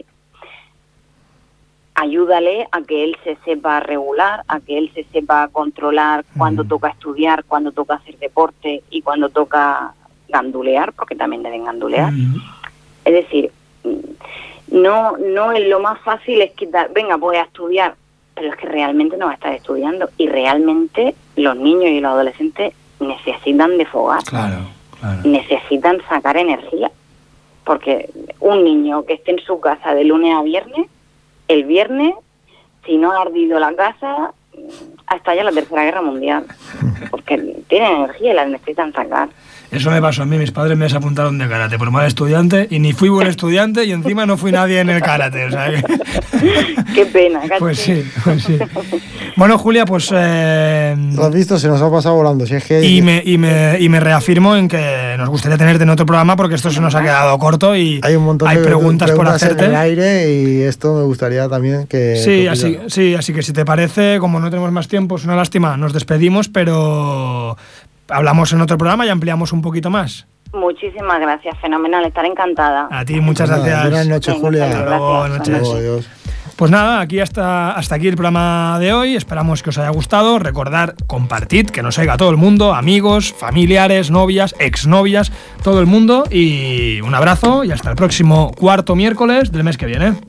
E: ayúdale a que él se sepa regular, a que él se sepa controlar cuando toca estudiar, cuando toca hacer deporte y cuando toca gandulear, porque también deben gandulear. Es decir, no es lo más fácil es quitar, venga, pues a estudiar, pero es que realmente no va a estar estudiando y realmente los niños y los adolescentes necesitan desfogar, claro. Necesitan sacar energía, porque un niño que esté en su casa de lunes a viernes, el viernes, si no ha ardido la casa, hasta ya la Tercera Guerra Mundial, porque tienen energía y la necesitan sacar.
B: Eso me pasó a mí, mis padres me desapuntaron de karate por mal estudiante y ni fui buen estudiante y encima no fui nadie en el karate, o sea que...
E: Qué pena, ¿cachai?
B: Pues sí. Bueno, Julia, pues...
C: Lo has visto, se nos ha pasado volando. Si es que...
B: y me reafirmo en que nos gustaría tenerte en otro programa porque esto se nos ha quedado corto y
C: hay un montón de
B: preguntas por hacerte.
C: En el aire y esto me gustaría también que...
B: Sí, así que si te parece, como no tenemos más tiempo, es una lástima, nos despedimos, pero... hablamos en otro programa y ampliamos un poquito más.
E: Muchísimas gracias, fenomenal, estaré encantada.
B: A ti, muchas gracias.
C: Buenas noches, Julia.
B: Hasta luego, buenas noches.
C: Adiós.
B: Pues nada, hasta aquí el programa de hoy. Esperamos que os haya gustado. Recordad, compartid, que nos oiga todo el mundo, amigos, familiares, novias, exnovias, todo el mundo. Y un abrazo y hasta el próximo cuarto miércoles del mes que viene.